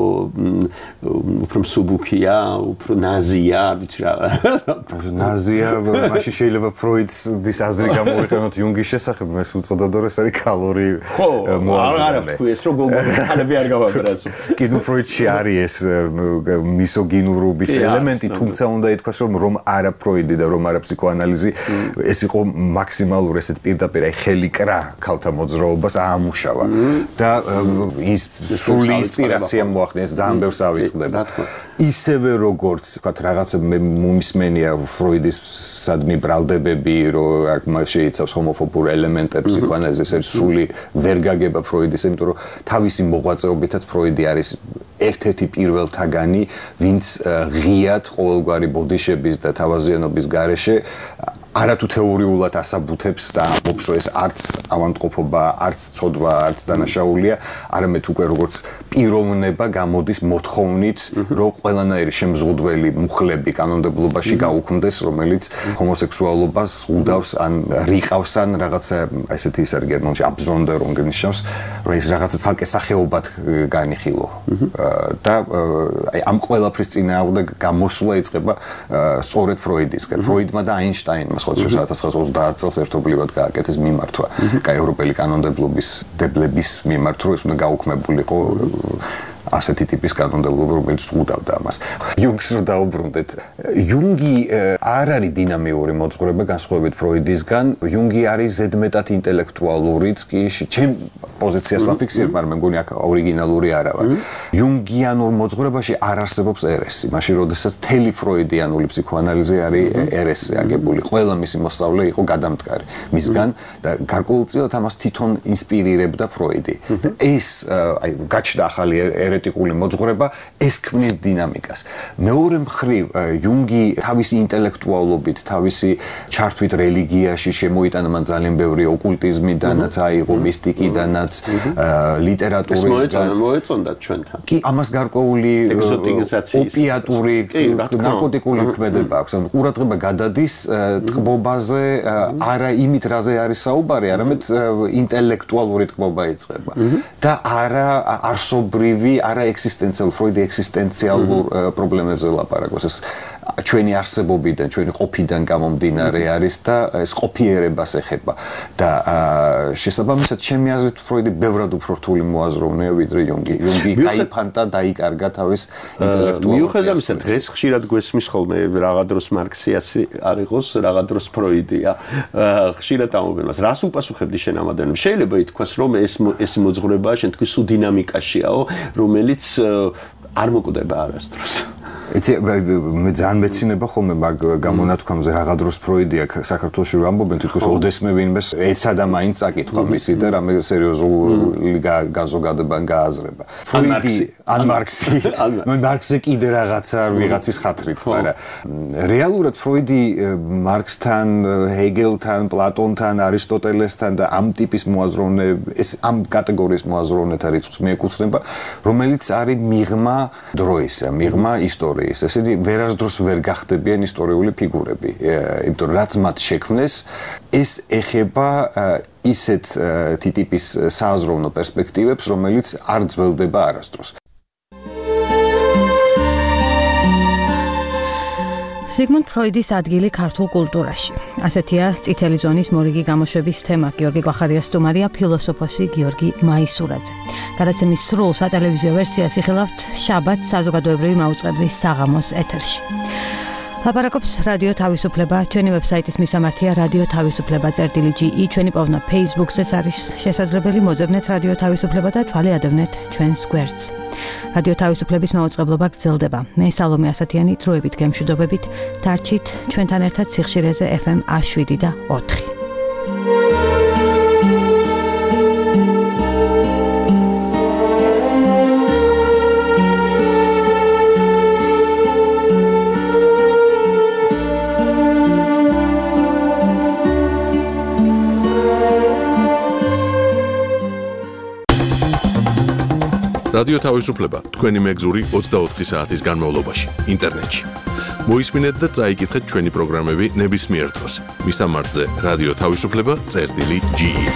უფრო მსუბუქია, უფრო ნაზია, ვიცი რა. ნაზია, მაშინ შეიძლება ფროიდის აზრი გამოვიყენოთ იუნგის შესახებ, ეს უწოდოთ რომ ეს არის კალორი მოაზრე. არ არის ეს რო გოგოხალები არ გავაბრაზო. კი ნუ ფროიდში არის ეს მისოგინურობის ელემენტი, თუმცა უნდა ითქვას რომ რომ არა ფროიდი და რომ არა ფსიქოანალიზი, ეს იყო მაქსიმალურ ესეთ პირდაპირ აი ხელი კრა ქალთა მოძრაობას აამუშავა და ის სრული ინსპირაცია მოახდინეს ძალიან ბევრს ავიწყდება. ისევე როგორც ვთქვათ რაღაცა მომისმენია ფროიდის სადმი ბრალდებები რომ შეიცავს ჰომოფობურ ელემენტებს ფსიქოანალიზის ეს სრული ვერ გაგება ფროიდის იმიტომ რომ თავისი მოღვაწეობითაც ფროიდი არის ერთ-ერთი პირველთაგანი ვინც ღიად ყოველგვარი ბოდიშების და თავაზიანობის გარეშე არათუ თეორიულად ასაბუთებს და ამბობს რომ ეს არც ავანტყოფობა, არც ცოდვა, არც დანაშაულია, არამედ უკვე როგორც პიროვნება გამოდის მოთხოვნით, რომ ყველანაირი შემზღუდველი მუხლები კანონმდებლობაში გაუქმდეს, რომელიც ჰომოსექსუალობას უდავს ან რიყავს ან რაღაცა ესეთი ის არის გერმანიაში აბზონდერუნგ ნიშნავს, რომ ეს რაღაცა ცალკე სახეობად განიხილო. და აი ამ ყველაფრის წინააღმდეგ გამოსვლა იწყება სწორედ ფროიდისგან. ფროიდმა და აინშტაინმა ხუთი ათას ოცდაათ წელს ერთობლივად გააკეთეს მიმართვა. კაი ევროპელი კანონმდებლობის დებლების მიმართვა ეს უნდა გაუქმებულიყო ასეთი ტიპის კანონმდებლობა, რომელიც უდავდა ამას. იუნგს რო დაუბრუნდეთ. იუნგი არ არის დინამიური მოძღვრება განსხვავებით ფროიდისგან. იუნგი არის ზედმეტად ინტელექტუალურიც კი ჩემ პოზიციას ვაფიქსირებ, მაგრამ მეგონი აქ ორიგინალური არა ვარ. იუნგიანურ მოძღვრებაში არ არსებობს ერესი. მაშინ როდესაც თელი ფროიდიანული ფსიქოანალიზი არის ერესზე აგებული. ყველა მისი მოსწავლე იყო გადამდგარი მისგან და გარკვეულწილად ამას თვითონ ინსპირირებდა ფროიდი. ეს აი გაჩნდა ახალი ერეტიკული მოძღვრება, ეს ქმნის დინამიკას. მეორე მხრივ იუნგი თავისი ინტელექტუალობით, თავისი ჩართვით რელიგიაში შემოიტანა მან ძალიან ბევრი ოკულტიზმიდანაც აიღო, მისტიკიდანაც, ლიტერატურისგან. ეს მოეწონდა ჩვენთან. კი, ამას გარკვეული ოპიატური, ნარკოტიკული ქმედება აქვს. ყურადღება გადადის ტკბობაზე, არა იმით, რაზე არის საუბარი, არამედ ინტელექტუალური ტკბობა იწყება. და არა არსობრივი არა ექსისტენციალურ ფროიდი ექსისტენციალურ პრობლემებზე ლაპარაკობს. ეს ჩვენი არსებობიდან, ჩვენი ყოფიდან გამომდინარე არის და ეს ყოფიერებას ეხება. და შესაბამისად, ჩემი აზრით ფროიდი ბევრად უფრო რთული მოაზროვნეა ვიდრე იუნგი. იუნგი გაიფანტა, დაიკარგა თავის ინტელექტუალურ. მიუხედავად ამისა, დღეს ხშირად გვესმის ხოლმე რაღა დროს მარქსი არ იყოს, რაღა დროს ფროიდია. ხშირად ამობენ მას. რას უპასუხებდი შენ ამ ადამიანებს? შეიძლება ითქვას, რომ ეს ეს მოძღვრება შენ თქვი სულ დინამიკაშიაო, რომელიც არ მოკვდება არასდროს. იცი მე ძალიან მეცინება ხოლმე მაგ გამონათქვამზე რაღა დროს ფროიდია საქართველოში რომ ამბობენ თითქოს ოდესმე ვინმეს ეცადა მაინც წაკითხვა მისი და რამე სერიოზული განზოგადება გააზრება. ფროიდი ან მარქსი ნუ მარქსზე კიდე რაღაცა ვიღაცის ხათრით, მაგრამ რეალურად ფროიდი მარქსთან, ჰეგელთან, პლატონთან, არისტოტელესთან და ამ ტიპის მოაზროვნეებს, ამ კატეგორიის მოაზროვნეთა რიცხვს მიეკუთვნება, რომელიც არის მიღმა დროისა, მიღმა ისტორიის. ესენი ვერასდროს ვერ გახდებიან ისტორიული ფიგურები. იმიტომ რომ რაც მათ შექმნეს, ეს ეხება ისეთ ტიპის სააზროვნო პერსპექტივებს, რომელიც არ ძველდება არასდროს. სიგმუნდ ფროიდის ადგილი ქართულ კულტურაში. ასეთია წითელი ზონის მორიგი გამოშვების თემა. გიორგი გვახარიას სტუმარია ფილოსოფოსი გიორგი მაისურაძე. გადაცემის სრულ სატელევიზიო ვერსიას იხილავთ შაბათს საზოგადოებრივი მაუწყებლის საღამოს ეთერში. ლაპარაკობს რადიო თავისუფლება, ჩვენი ვებსაიტის მისამართია რადიო თავისუფლება წერტილი ჯი ი, ჩვენი პოვნა Facebook-ზეც არის შესაძლებელი, მოძებნეთ რადიო თავისუფლება და თვალი ადევნეთ ჩვენს გვერდს. რადიო თავისუფლების მაუწყებლობა გრძელდება. მე სალომე ასათიანი დროებით გემშვიდობებით, დარჩით ჩვენთან ერთად სიხშირეზე ეფ ემ შვიდი და ოთხი. რადიო თავისუფლება თქვენი მეგზური ოცდაოთხი საათის განმავლობაში ინტერნეტში. მოისმინეთ და წაიკითხეთ ჩვენი პროგრამები ნებისმიერ დროს. მისამართზე რადიო თავისუფლება წერტილი ჯი ი.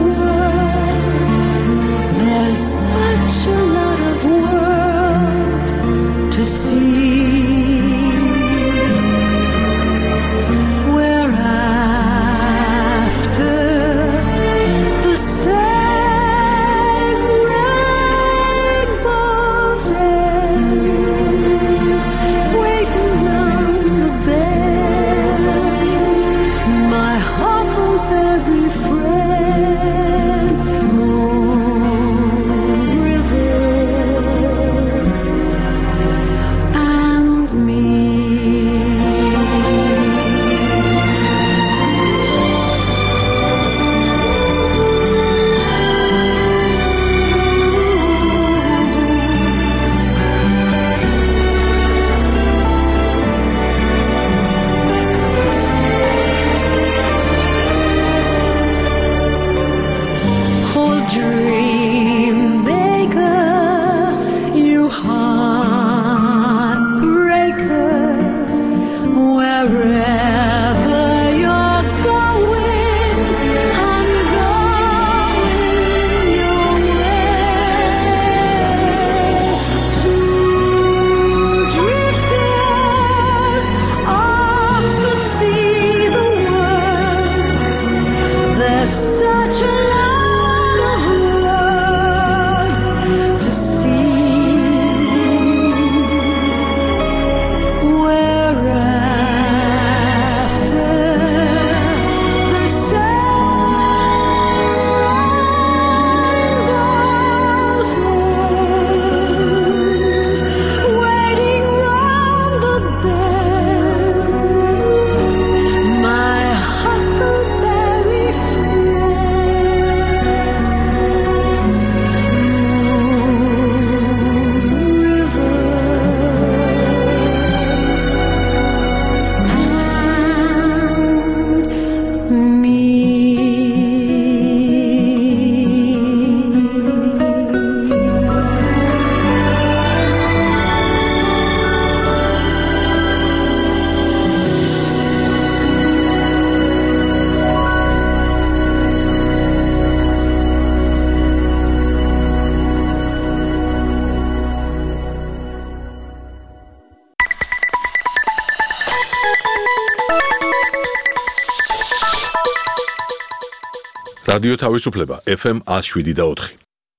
Such a lot of world რადიო თავისუფლება ეფ ემ one oh seven და four.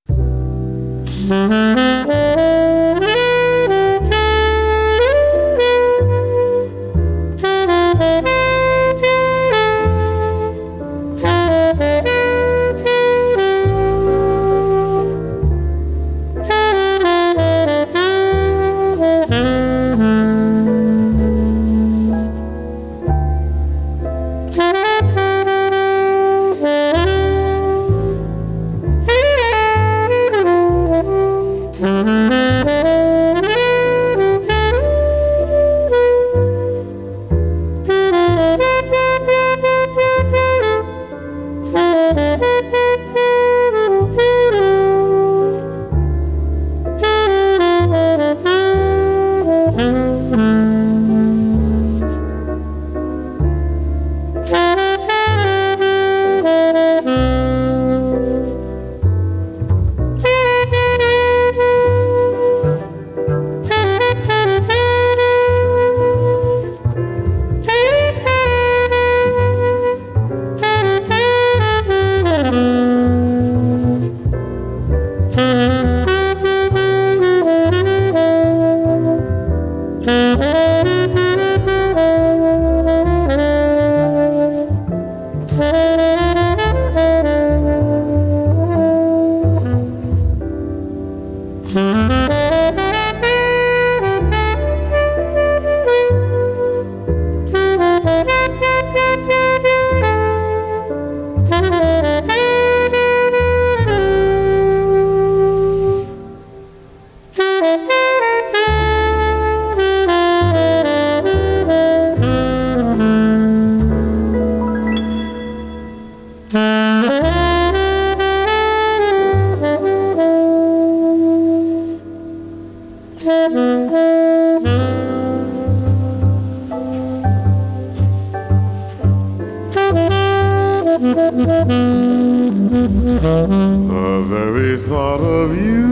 The very thought of you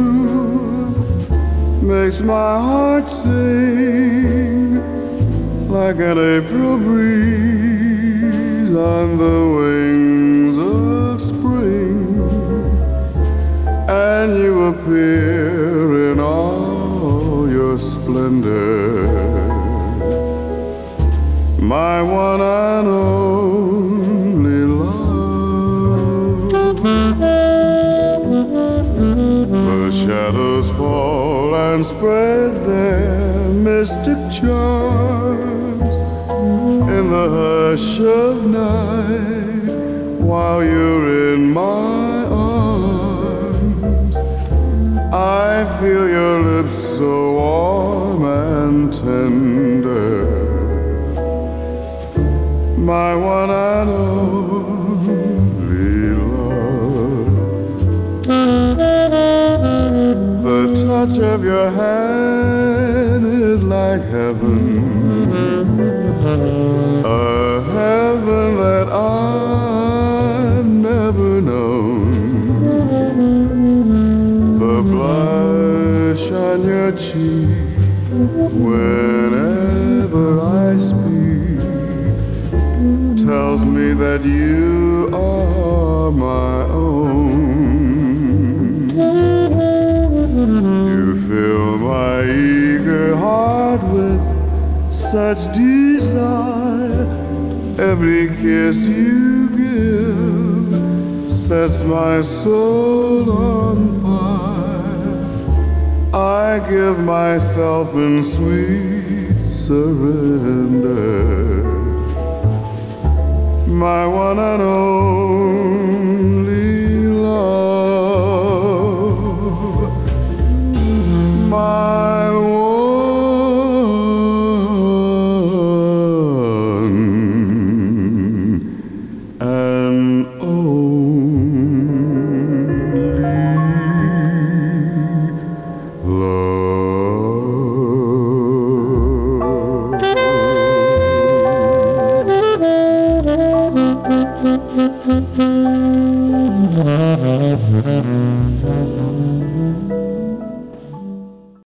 makes my heart sing like an April breeze on the wings of spring, and you appear in all your splendor, my one and only love. The shadows fall and spread their mystic charms in the hush of night while you're in my arms. I feel your lips so warm and tender, my one and only love. The touch of your hand is like heaven, a heaven that I've never known. The blush on your cheek whenever I speak tells me that you are my own. You fill my eager heart with such desire. Every kiss you give sets my soul on fire. I give myself in sweet surrender, my one and only love, my one and only love.